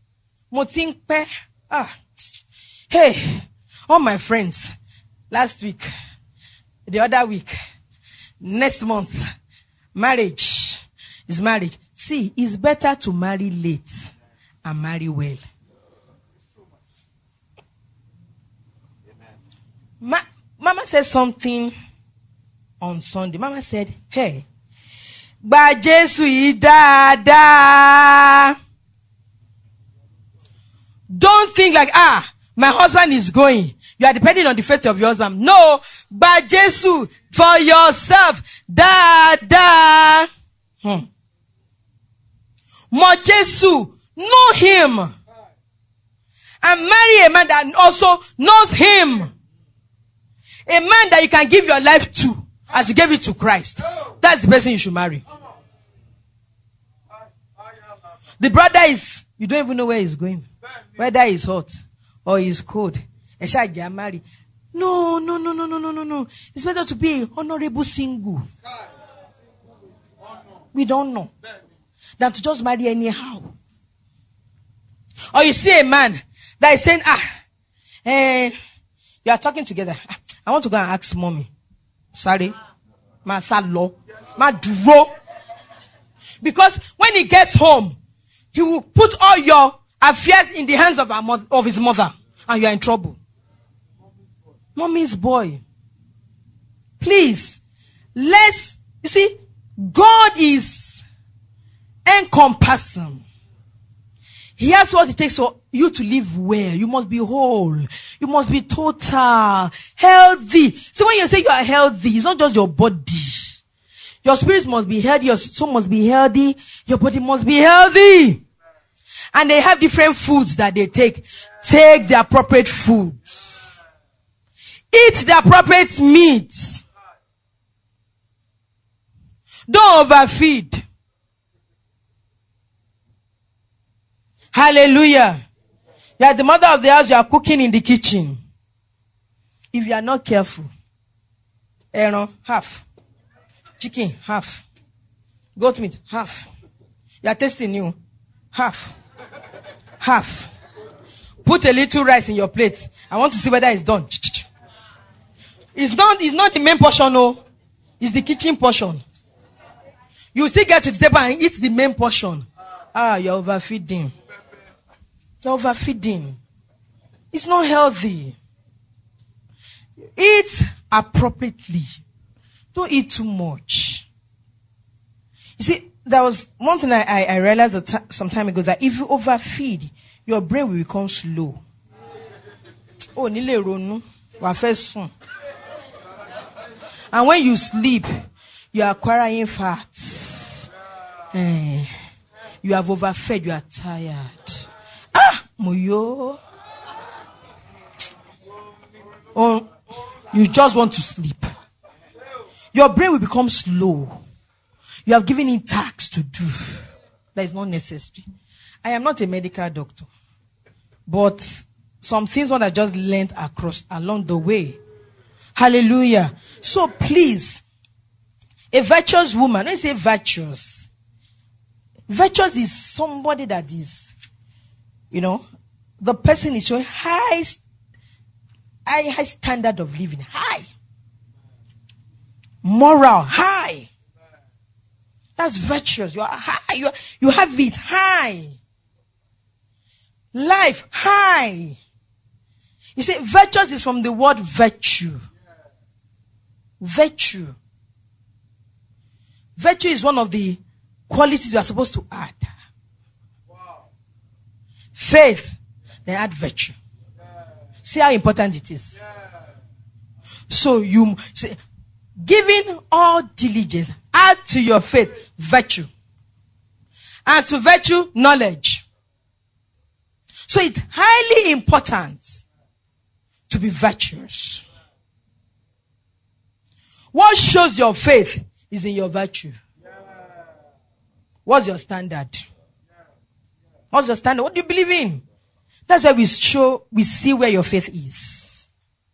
hey, all my friends, last week, the other week, next month, marriage is marriage. See, it's better to marry late and marry well. Mama said something on Sunday. Mama said, hey, Ba Jesu dada. Don't think like, my husband is going. You are depending on the faith of your husband. No, Ba Jesu for yourself. Dada. Mo Jesu, know him. And marry a man that also knows him. A man that you can give your life to as you gave it to Christ. That's the person you should marry. The brother is, you don't even know where he's going. Whether he's hot or he's cold. No. It's better to be honorable single. We don't know. Than to just marry anyhow. Or you see a man that is saying, you are talking together. I want to go and ask mommy. Sorry. Ma salo. Ma duro. Because when he gets home, he will put all your affairs in the hands of his mother. And you are in trouble. Mommy's boy. Please. You see, God is encompassing. He has what it takes for you to live well. You must be whole. You must be total, healthy. So when you say you are healthy, it's not just your body. Your spirit must be healthy. Your soul must be healthy. Your body must be healthy. And they have different foods that they take. Take the appropriate food. Eat the appropriate meat. Don't overfeed. Hallelujah. You are the mother of the house. You are cooking in the kitchen. If you are not careful, half. Chicken, half. Goat meat, half. You are tasting new. Half. Put a little rice in your plate. I want to see whether it's done. It's not the main portion, no. It's the kitchen portion. You still get to the table and eat the main portion. You're overfeeding. You're overfeeding. It's not healthy. Eat appropriately. Don't eat too much. You see, there was one thing I realized some time ago, that if you overfeed, your brain will become slow. Oh, nile ronu, wa fe sun. And when you sleep, you are acquiring fats. You have overfed, you are tired. Moyo. Oh, you just want to sleep. Your brain will become slow. You have given it tasks to do that is not necessary. I am not a medical doctor, but some things what I just learned along the way. Hallelujah. So please, a virtuous woman, when I say virtuous is somebody that is, the person is showing high standard of living, high. Moral, high. That's virtuous. You are high. You have it high. Life, high. You see, virtuous is from the word virtue. Virtue. Virtue is one of the qualities you are supposed to add. Wow. Faith, then add virtue. See how important it is. So you say, giving all diligence, add to your faith virtue. And to virtue, knowledge. So it's highly important to be virtuous. What shows your faith is in your virtue. What's your standard? What's your standard? What do you believe in? That's why we see where your faith is.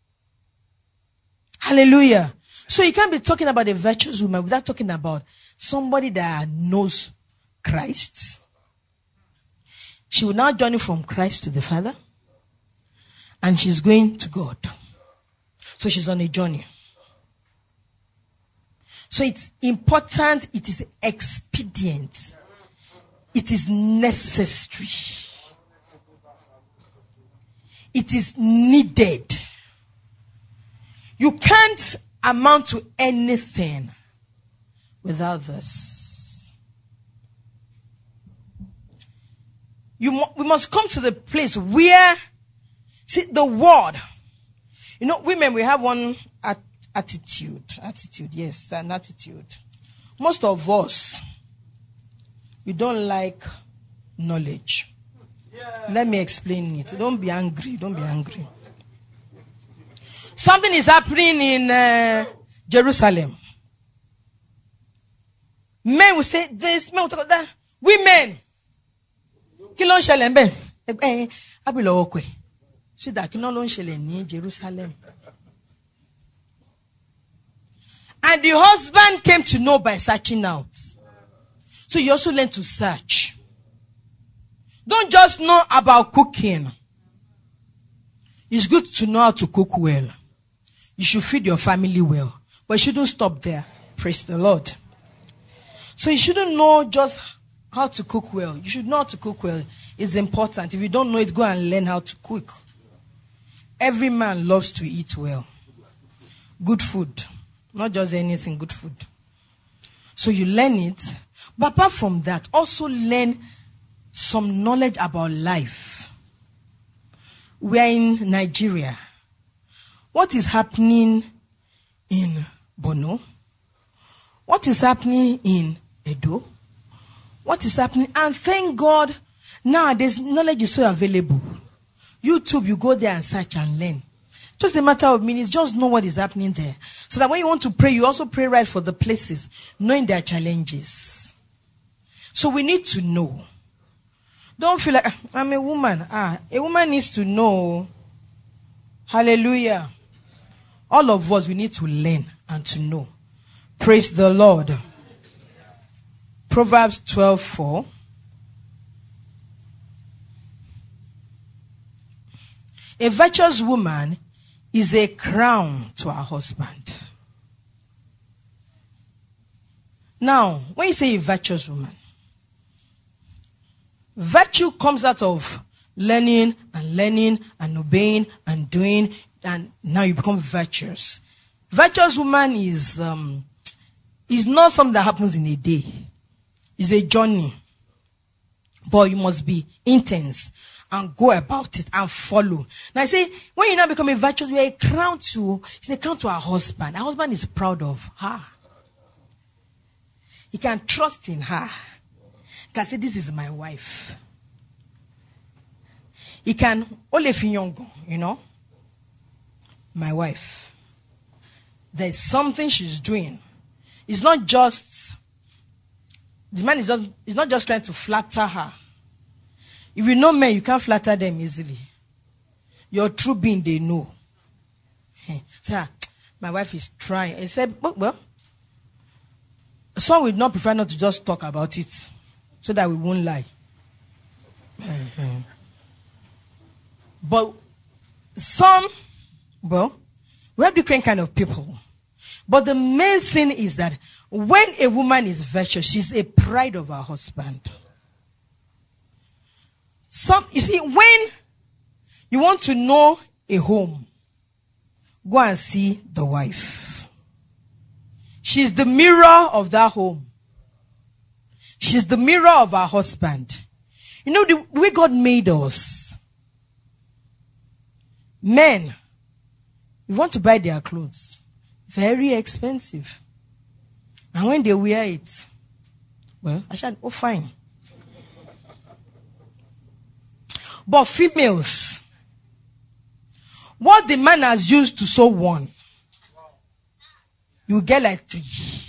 Hallelujah. So you can't be talking about a virtuous woman without talking about somebody that knows Christ. She will now journey from Christ to the Father. And she's going to God. So she's on a journey. So it's important, it is expedient. It is necessary. It is needed. You can't amount to anything without this. We must come to the place where, see, the word. Women, we have one attitude. Yes, an attitude. Most of us, we don't like knowledge. Yeah. Let me explain it. Don't be angry. Something is happening in Jerusalem. Men will say this, men will talk about that. Women. Kilon Shalembe. Abilo okwe. See that kilon shele ni Jerusalem. And the husband came to know by searching out. So you also learn to search. Don't just know about cooking. It's good to know how to cook well. You should feed your family well. But you shouldn't stop there. Praise the Lord. So you shouldn't know just how to cook well. You should know how to cook well. It's important. If you don't know it, go and learn how to cook. Every man loves to eat well. Good food. Not just anything, good food. So you learn it. But apart from that, also learn some knowledge about life. We are in Nigeria. What is happening in Bono? What is happening in Edo? What is happening? And thank God, nowadays knowledge is so available. YouTube, you go there and search and learn. Just a matter of minutes, just know what is happening there. So that when you want to pray, you also pray right for the places, knowing their challenges. So we need to know. Don't feel like, I'm a woman. A woman needs to know. Hallelujah. All of us, we need to learn and to know. Praise the Lord. Proverbs 12:4. A virtuous woman is a crown to her husband. Now, when you say a virtuous woman, virtue comes out of learning and obeying and doing, and now you become virtuous. Virtuous woman is not something that happens in a day. It's a journey. But you must be intense and go about it and follow. Now I say, when you now become a virtuous, you're a crown to her husband. Her husband is proud of her. He can trust in her. He can say, this is my wife. He can, you know, my wife. There's something she's doing. It's not just, the man is not just trying to flatter her. If you know men, you can't flatter them easily. Your true being, they know. So, my wife is trying. I said, well, some would not prefer not to just talk about it so that we won't lie. But some, well, we have different kind of people. But the main thing is that when a woman is virtuous, she's a pride of her husband. You see, when you want to know a home, go and see the wife. She's the mirror of that home. She's the mirror of her husband. You know, the way God made us, men, you want to buy their clothes, very expensive. And when they wear it, well, fine. But females, what the man has used to sew one, you get like 3.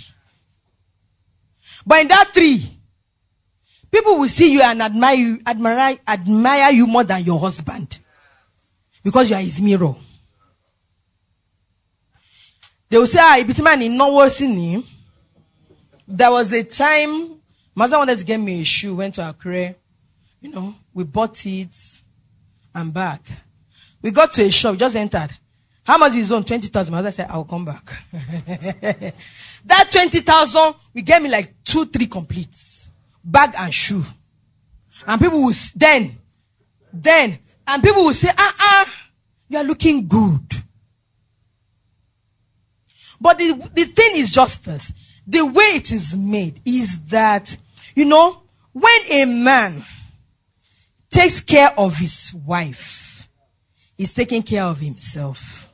But in that 3, people will see you and admire you more than your husband. Because you are his mirror. They will say, there was a time, Master wanted to get me a shoe, went to Accra. You know, we bought it and back. We got to a shop, just entered. How much is on? 20,000. My mother said, I'll come back. That 20,000, we gave me like 2-3 completes. Bag and shoe. And people will, and people will say, you are looking good. But the thing is just this. The way it is made is that, you know, when a man takes care of his wife, he's taking care of himself.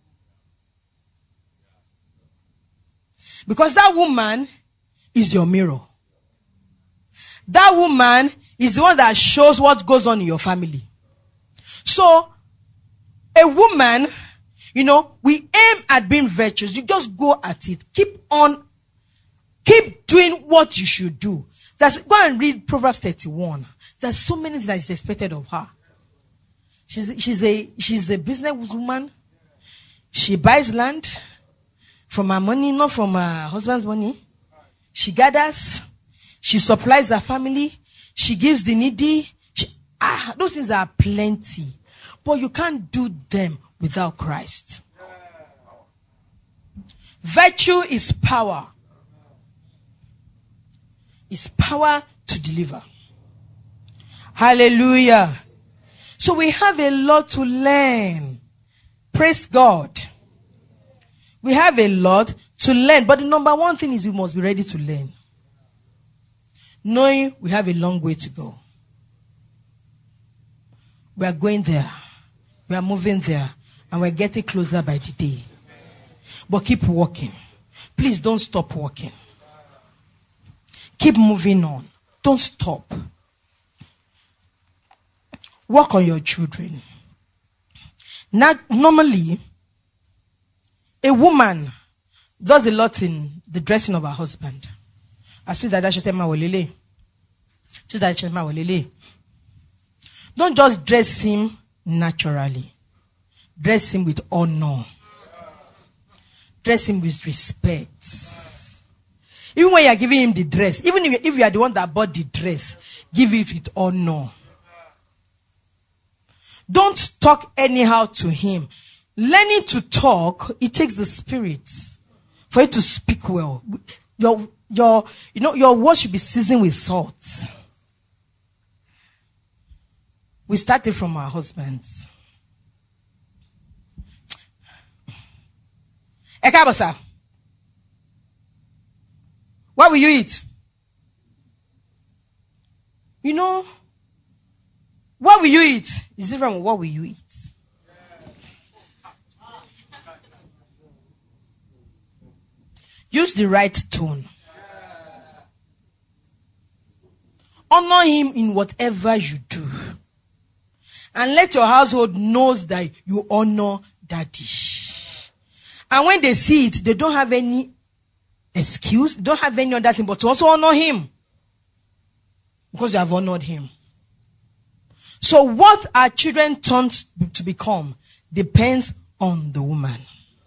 Because that woman is your mirror. That woman is the one that shows what goes on in your family. So, a woman, you know, we aim at being virtuous. You just go at it. Keep doing what you should do. Go and read Proverbs 31. There's so many things that is expected of her. She's a businesswoman. She buys land from her money, not from her husband's money. She gathers. She supplies her family. She gives the needy. Those things are plenty. But you can't do them without Christ. Virtue is power. It's power to deliver. Hallelujah. So we have a lot to learn. Praise God. We have a lot to learn. But the number one thing is we must be ready to learn. Knowing we have a long way to go. We are going there. We are moving there. And we're getting closer by the day. But keep walking. Please don't stop walking. Keep moving on. Don't stop. Work on your children. Now, normally, a woman does a lot in the dressing of her husband. Don't just dress him naturally. Dress him with honor. Dress him with respect. Even when you are giving him the dress, even if you are the one that bought the dress, give it with honor. Don't talk anyhow to him. Learning to talk, it takes the spirit for you to speak well. Your words should be seasoned with salt. We started from our husbands. Ekabasa, what will you eat? What will you eat? Is different from what will you eat? Use the right tone. Honor him in whatever you do. And let your household knows that you honor daddy. And when they see it, they don't have any excuse, they don't have any other thing, but to also honor him. Because you have honored him. So what our children turn to become depends on the woman.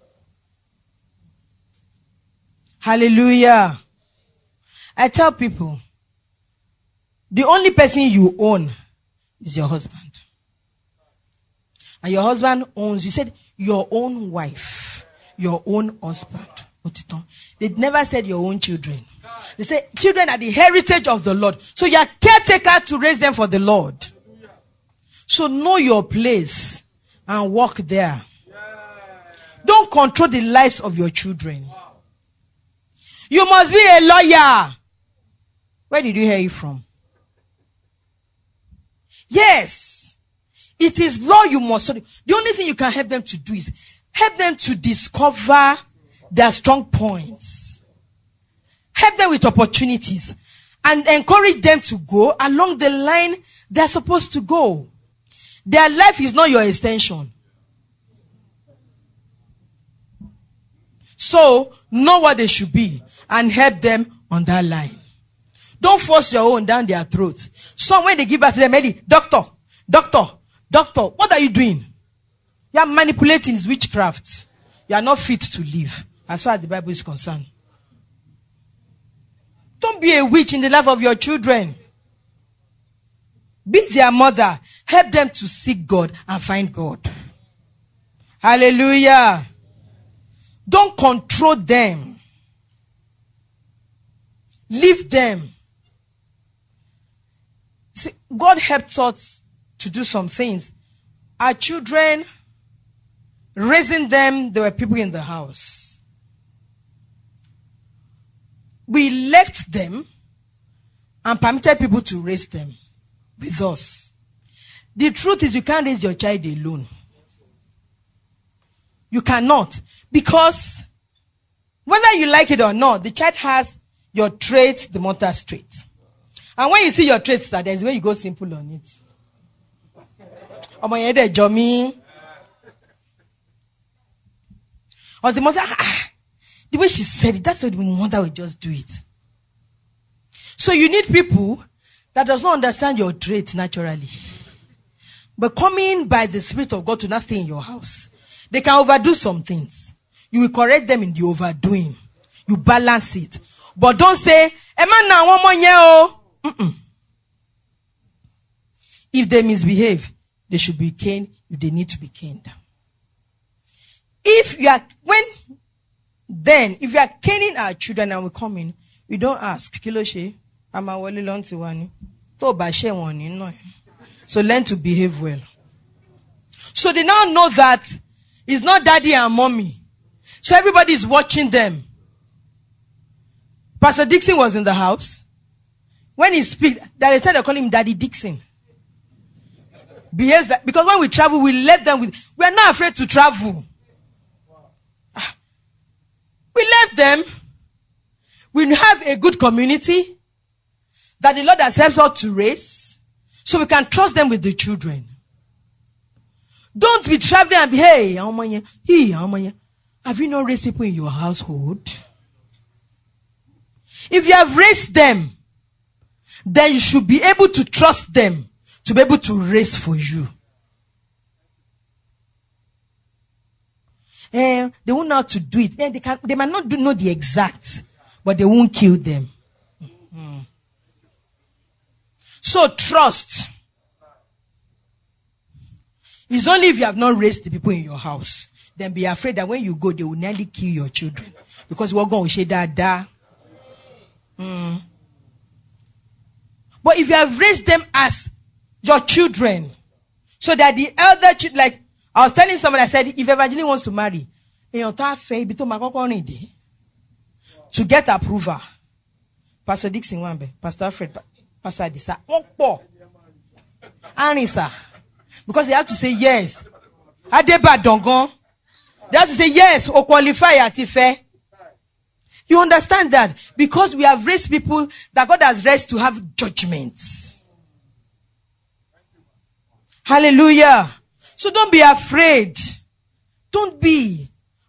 Hallelujah. I tell people, the only person you own is your husband. And your husband owns, you said, your own wife, your own husband. They never said your own children. They say children are the heritage of the Lord. So you are caretaker to raise them for the Lord. So know your place and walk there. Don't control the lives of your children. You must be a lawyer. Where did you hear it from? Yes. It is law you must study. The only thing you can help them to do is help them to discover their strong points. Help them with opportunities. And encourage them to go along the line they're supposed to go. Their life is not your extension. So, know what they should be and help them on that line. Don't force your own down their throats. Some when they give back to them, Eddie, doctor, what are you doing? You are manipulating his witchcraft. You are not fit to live. As far as the Bible is concerned. Don't be a witch in the life of your children. Be their mother. Help them to seek God and find God. Hallelujah. Don't control them. Leave them. See, God helped us to do some things. Our children, raising them, there were people in the house. We left them and permitted people to raise them with us. The truth is you can't raise your child alone. You cannot. Because whether you like it or not, the child has your traits, the mother's traits. And when you see your traits, there's where you go simple on it. Or the mother, the way she said it, that's what the mother will just do it. So you need people that does not understand your traits naturally. But coming by the Spirit of God to not stay in your house. They can overdo some things. You will correct them in the overdoing. You balance it. But don't say, Emma, one more year. If they misbehave, they should be caned if they need to be caned. If you are caning our children and we come in, we don't ask, Kiloshe, I'm a wali lonti wani. To bashe wani no. So learn to behave well. So they now know that it's not daddy and mommy. So everybody is watching them. Pastor Dixon was in the house. When he speaks, they started calling him Daddy Dixon. Behaves that, because when we travel, we left them with, we are not afraid to travel. We left them. We have a good community that the Lord has helped us to raise, so we can trust them with the children. Don't be traveling and be, hey, have you not raised people in your household? If you have raised them, then you should be able to trust them to be able to raise for you. They won't know how to do it. They might not know the exact, but they won't kill them. So trust. It's only if you have not raised the people in your house. Then be afraid that when you go, they will nearly kill your children. Because we're going to say that. But if you have raised them as your children, so that the elder children, like I was telling somebody, I said, if Evangeline wants to marry, to get approval, Pastor Dixon, Pastor Alfred, Pastor Adisa, Anissa, because they have to say yes. Adeba Dongon, they have to say yes or qualify at Ife. You understand that? Because we have raised people that God has raised to have judgments. Hallelujah. So don't be afraid. Don't be.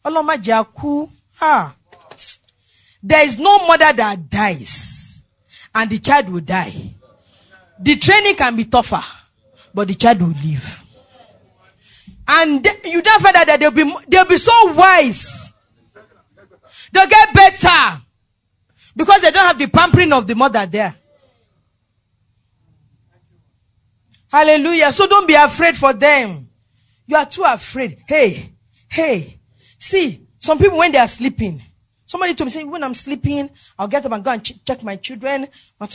There is no mother that dies and the child will die. The training can be tougher, but the child will live. And you don't find that they'll be so wise. They'll get better because they don't have the pampering of the mother there. Hallelujah. So don't be afraid for them. You are too afraid. Hey. See, some people when they are sleeping, somebody told me, say, when I'm sleeping, I'll get up and go and check my children. And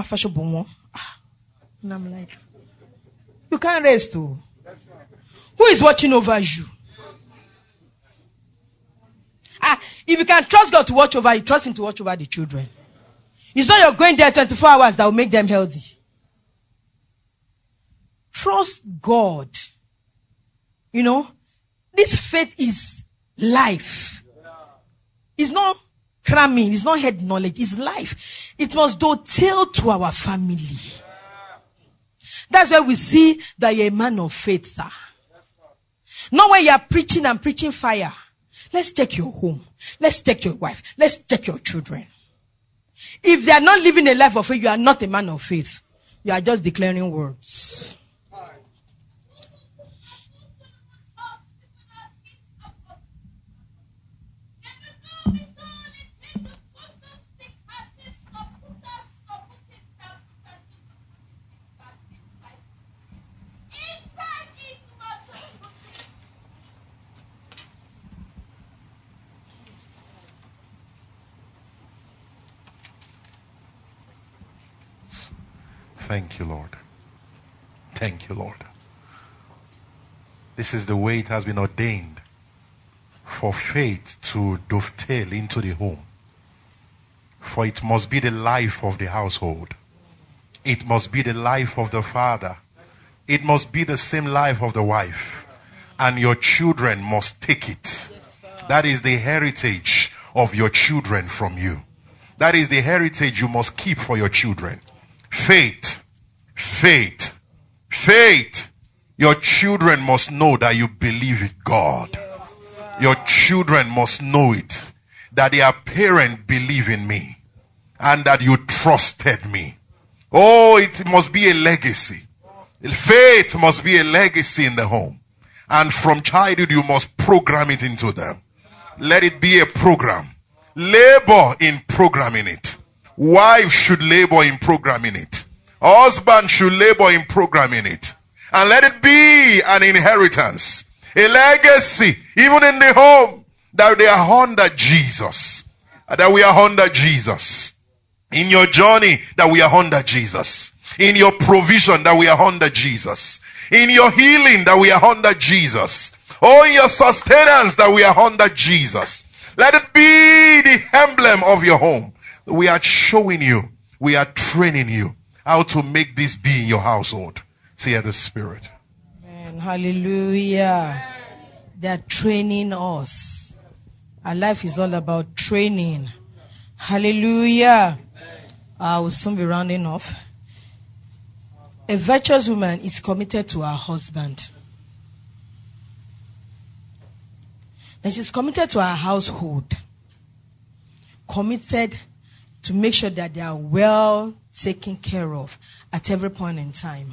I'm like, you can't rest too. Who is watching over you? If you can trust God to watch over you, trust him to watch over the children. It's not you're going there 24 hours that will make them healthy. Trust God. You know, this faith is life. It's not cramming. It's not head knowledge. It's life. It must dovetail to our family. That's why we see that you're a man of faith, sir. Not when you are preaching and preaching fire. Let's take your home. Let's take your wife. Let's take your children. If they are not living a life of faith, you are not a man of faith. You are just declaring words. Thank you, Lord. Thank you, Lord. This is the way it has been ordained for faith to dovetail into the home. For it must be the life of the household. It must be the life of the father. It must be the same life of the wife. And your children must take it. That is the heritage of your children from you. That is the heritage you must keep for your children. Faith. Faith. Faith. Your children must know that you believe in God. Your children must know it. That their parents believe in me. And that you trusted me. Oh, it must be a legacy. Faith must be a legacy in the home. And from childhood you must program it into them. Let it be a program. Labor in programming it. Wife should labor in programming it. Husband should labor in programming it. And let it be an inheritance. A legacy. Even in the home. That they are under Jesus. That we are under Jesus. In your journey. That we are under Jesus. In your provision. That we are under Jesus. In your healing. That we are under Jesus. Oh, in your sustenance. That we are under Jesus. Let it be the emblem of your home. We are showing you, we are training you how to make this be in your household. Say the Spirit. Amen. Hallelujah. They are training us. Our life is all about training. Hallelujah. I will soon be rounding off. A virtuous woman is committed to her husband. And she's committed to her household. Committed to make sure that they are well taken care of at every point in time.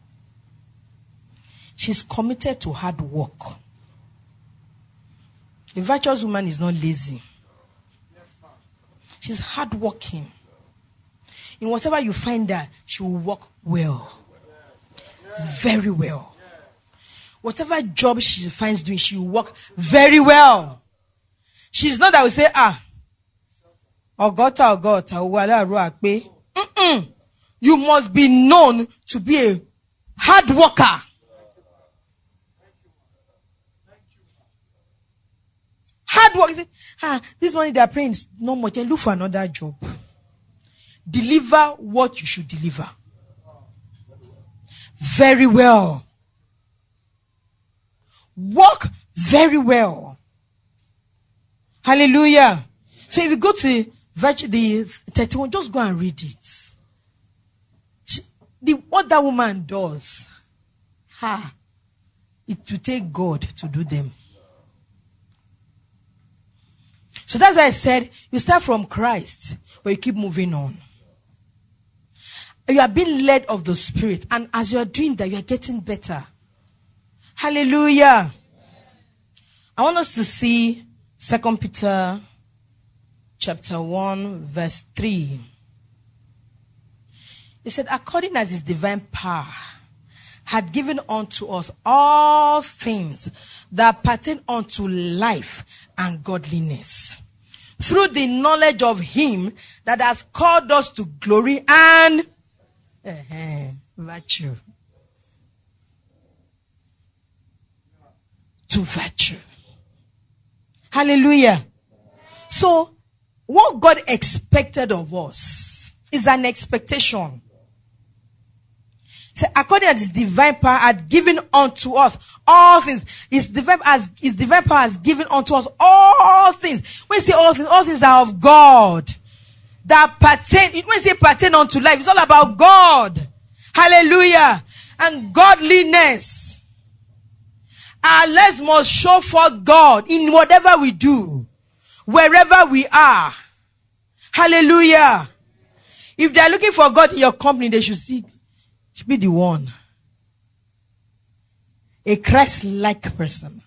She's committed to hard work. A virtuous woman is not lazy. She's hardworking. In whatever you find her, she will work well. Very well. Whatever job she finds doing, she will work very well. She's not that will say, Ogota. You must be known to be a hard worker. Hard work. This money they are paying is not much. And look for another job. Deliver what you should deliver. Very well. Work very well. Hallelujah. So if you go to the 31, just go and read it. What that woman does, it will take God to do them. So that's why I said, you start from Christ, but you keep moving on. You are being led of the Spirit, and as you are doing that, you are getting better. Hallelujah. I want us to see 2 Peter chapter 1 verse 3. It said, according as his divine power had given unto us all things that pertain unto life and godliness, through the knowledge of him that has called us to glory and virtue. To virtue. Hallelujah. So, what God expected of us is an expectation. So, according to his divine power had given unto us all things. His divine power has given unto us all things. When you say all things are of God. That pertain, when you say pertain unto life, it's all about God. Hallelujah. And godliness. Our lives must show forth God in whatever we do. Wherever we are. Hallelujah. If they are looking for God in your company, they should be the one. A Christ-like person.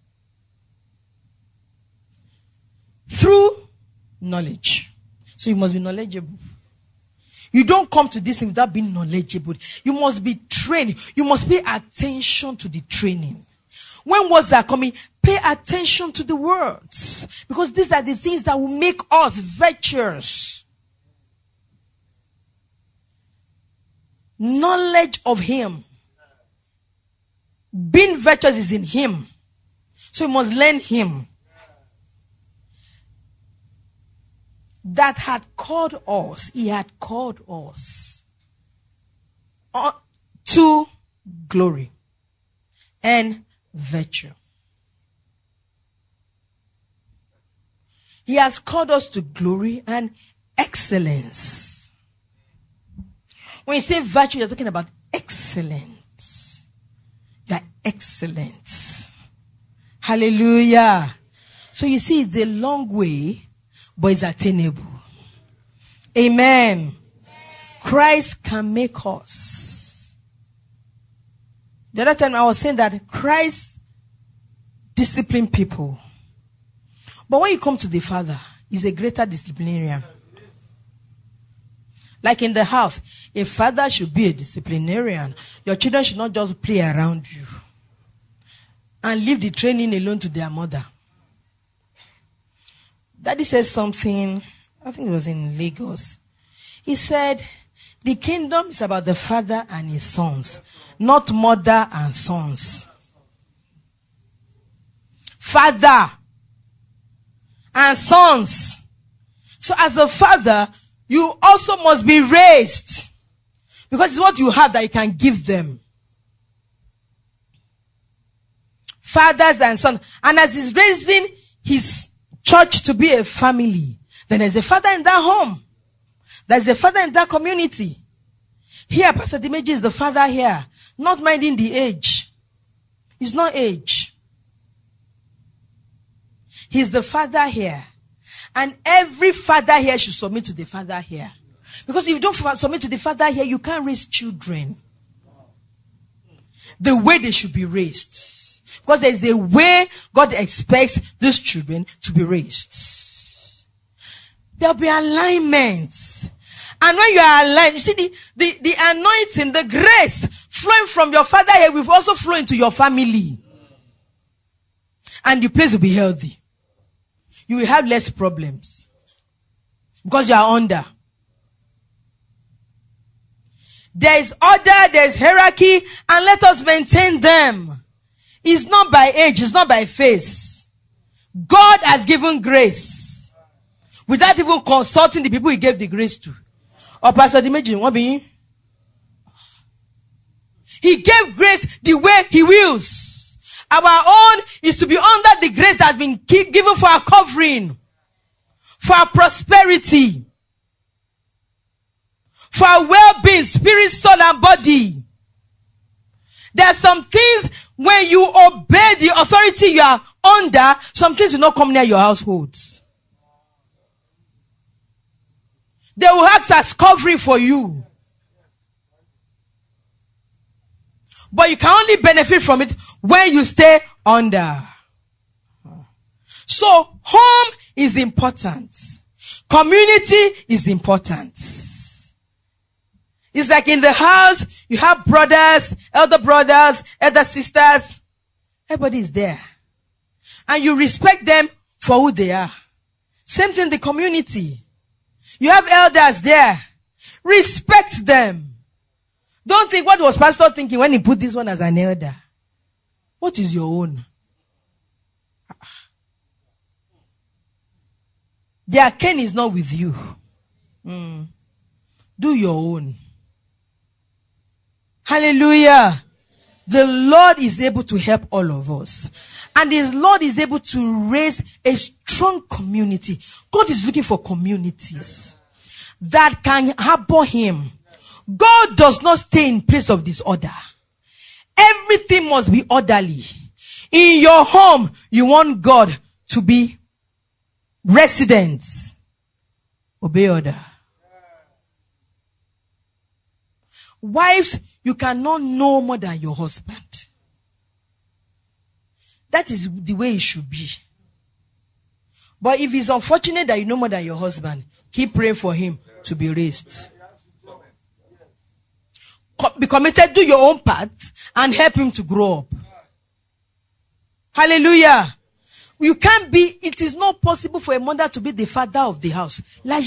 Through knowledge. So you must be knowledgeable. You don't come to this thing without being knowledgeable. You must be trained. You must pay attention to the training. When words are coming, pay attention to the words. Because these are the things that will make us virtuous. Knowledge of him. Being virtuous is in him. So you must learn him. That had called us, he had called us to glory and virtue. He has called us to glory and excellence. When you say virtue, you're talking about excellence. You are excellent. Hallelujah. So you see, it's a long way, but it's attainable. Amen. Christ can make us. The other time I was saying that Christ disciplined people. But when you come to the Father, he's a greater disciplinarian. Like in the house, a father should be a disciplinarian. Your children should not just play around you and leave the training alone to their mother. Daddy said something, I think it was in Lagos. He said, the kingdom is about the father and his sons, not mother and sons. Father and sons. So as a father, you also must be raised. Because it's what you have that you can give them. Fathers and sons. And as he's raising his church to be a family, then there's a father in that home. There's a father in that community. Here, Pastor Dimeji is the father here. Not minding the age. It's not age. He's the father here. And every father here should submit to the father here. Because if you don't submit to the father here, you can't raise children the way they should be raised. Because there's a way God expects these children to be raised. There'll be alignment. And when you are aligned, you see the anointing, the grace flowing from your father here will also flow into your family. And the place will be healthy. You will have less problems. Because you are under. There is order, there is hierarchy, and let us maintain them. It's not by age, it's not by face. God has given grace. Without even consulting the people he gave the grace to. Or Pastor Dimeji, what be? He gave grace the way he wills. Our own is to be under the grace that has been given for our covering. For our prosperity. For our well-being, spirit, soul, and body. There are some things when you obey the authority you are under, some things will not come near your households. They will act as covering for you. But you can only benefit from it when you stay under. So, home is important. Community is important. It's like in the house, you have brothers, elder sisters. Everybody is there. And you respect them for who they are. Same thing in the community. You have elders there. Respect them. Don't think what was pastor thinking when he put this one as an elder. What is your own? Their ken is not with you. Do your own. Hallelujah. The Lord is able to help all of us. And the Lord is able to raise a strong community. God is looking for communities that can harbor him. God does not stay in place of disorder. Everything must be orderly. In your home, you want God to be resident. Obey order. Wives, you cannot know more than your husband. That is the way it should be. But if it's unfortunate that you know more than your husband, keep praying for him to be raised. Be committed, do your own part, and help him to grow up. Hallelujah. You can't be, it is not possible for a mother to be the father of the house. And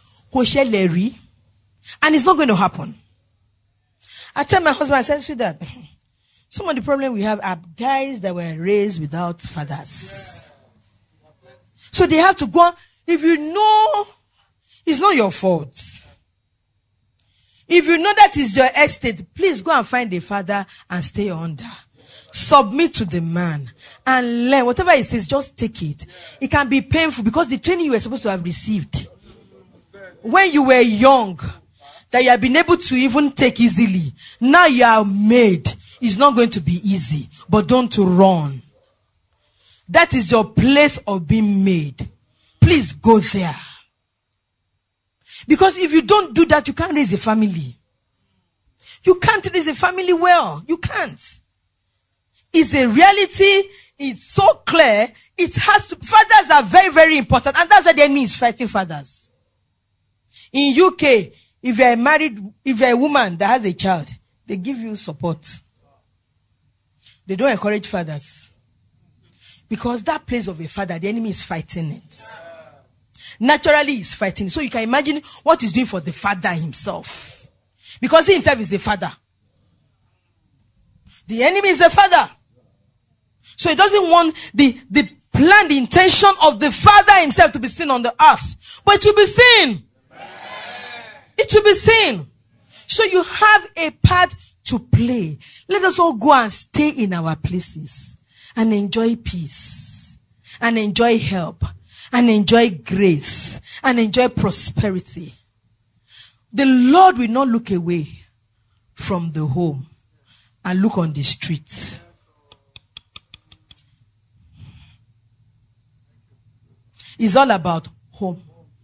it's not going to happen. I tell my husband, I said, sweetheart, some of the problem we have are guys that were raised without fathers. So they have to go, if you know, it's not your fault. If you know that is your estate, please go and find a father and stay under. Submit to the man and learn. Whatever he says, just take it. It can be painful because the training you were supposed to have received when you were young, that you have been able to even take easily. Now you are made. It's not going to be easy, but don't run. That is your place of being made. Please go there. Because if you don't do that, you can't raise a family. You can't raise a family well. You can't. It's a reality. It's so clear. It has to. Fathers are very, very important. And that's why the enemy is fighting fathers. In UK, if you're married, if you're a woman that has a child, they give you support. They don't encourage fathers. Because that place of a father, the enemy is fighting it. Naturally, he's fighting. So you can imagine what he's doing for the father himself. Because he himself is a father. The enemy is a father. So he doesn't want the plan, the intention of the Father himself to be seen on the earth. But it will be seen. It will be seen. So you have a part to play. Let us all go and stay in our places and enjoy peace and enjoy help and enjoy grace and enjoy prosperity. The Lord will not look away from the home and look on the streets. It's all about home.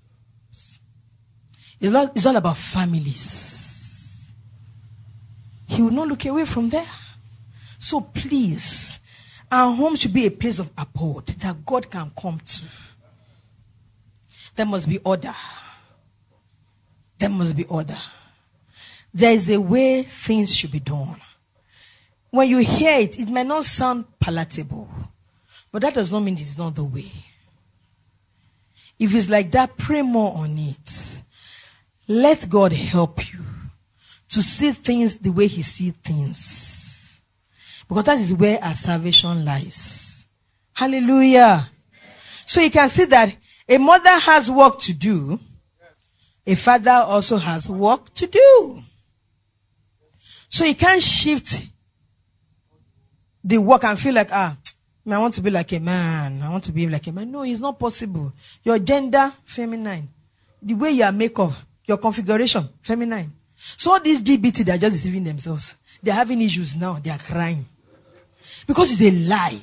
It's all about families. He will not look away from there. So please, our home should be a place of abode that God can come to. There must be order. There must be order. There is a way things should be done. When you hear it, it may not sound palatable, but that does not mean it's not the way. If it's like that, pray more on it. Let God help you to see things the way he sees things. Because that is where our salvation lies. Hallelujah. So you can see that a mother has work to do. A father also has work to do. So you can't shift the work and feel like, I want to be like a man. I want to be like a man. No, it's not possible. Your gender, feminine. The way you are made up, your configuration, feminine. So all these GBT, they are just deceiving themselves. They are having issues now. They are crying. Because it's a lie.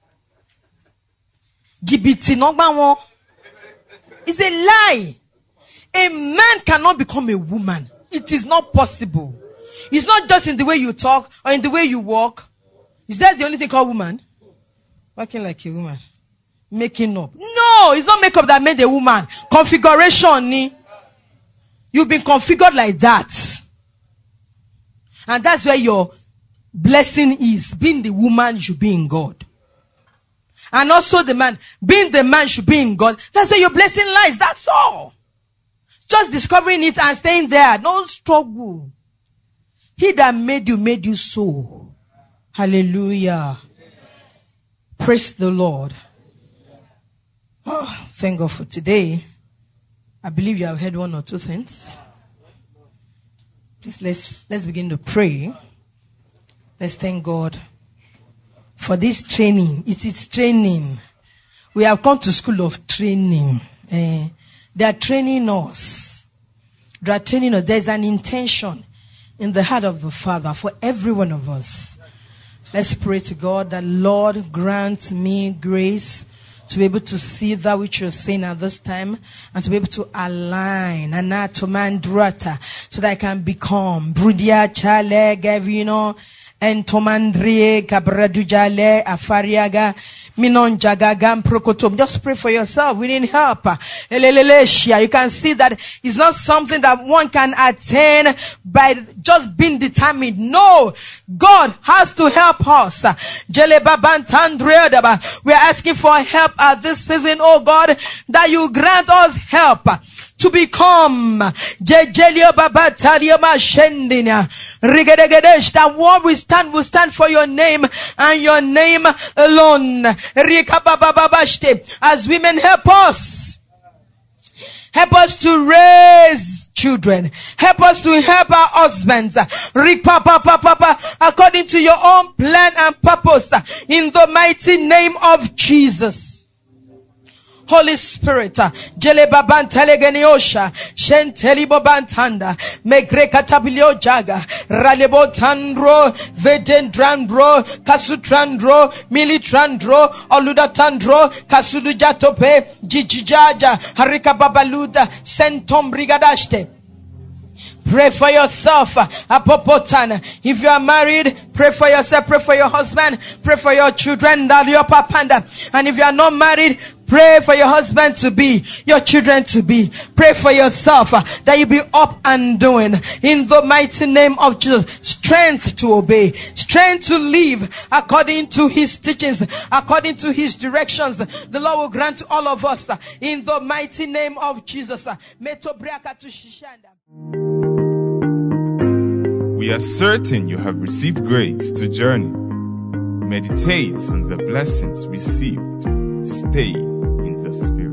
GBT, no, it's a lie. A man cannot become a woman. It is not possible. It's not just in the way you talk or in the way you walk. Is that the only thing called woman? Walking like a woman. Making up. No, it's not makeup that made a woman. Configuration. You've been configured like that. And that's where your blessing is. Being the woman, you should be in God. And also the man. Being the man should be in God. That's where your blessing lies. That's all. Just discovering it and staying there. No struggle. He that made you so. Hallelujah. Praise the Lord. Oh, thank God for today. I believe you have heard one or two things. Please let's begin to pray. Let's thank God for this training. It is training. We have come to school of training. They are training us. They are training us. There's an intention in the heart of the Father for every one of us. Let's pray to God that, Lord, grant me grace to be able to see that which you're saying at this time and to be able to align so that I can become Brudia Chale Gavino and Tomandrie Cabradujale Afariaga Minon Jagagam Prokotom. Just pray for yourself. We need help. You can see that it's not something that one can attain by just being determined. No, God has to help us. We are asking for help at this season, oh God, that you grant us help to become that what we stand for your name and your name alone. As women, help us. Help us to raise children. Help us to help our husbands. According to your own plan and purpose. In the mighty name of Jesus. Holy Spirit, Jelebaban Telegeniosha, Shentelibo Bantanda, Megreka Tabilio Jaga, Ralebo Tandro, Vedendrandro, Kasutrandro, Militrandro, Oludatandro, Kasudu Jatope, Jijijaja, Harika Babaluda, Sentom Brigadashte. Pray for yourself, Apopotan. If you are married, pray for yourself, pray for your husband, pray for your children, that your papanda. And if you are not married, pray for your husband to be, your children to be. Pray for yourself that you be up and doing. In the mighty name of Jesus, strength to obey, strength to live according to his teachings, according to his directions. The Lord will grant to all of us in the mighty name of Jesus. We are certain you have received grace to journey. Meditate on the blessings received Stay in the Spirit.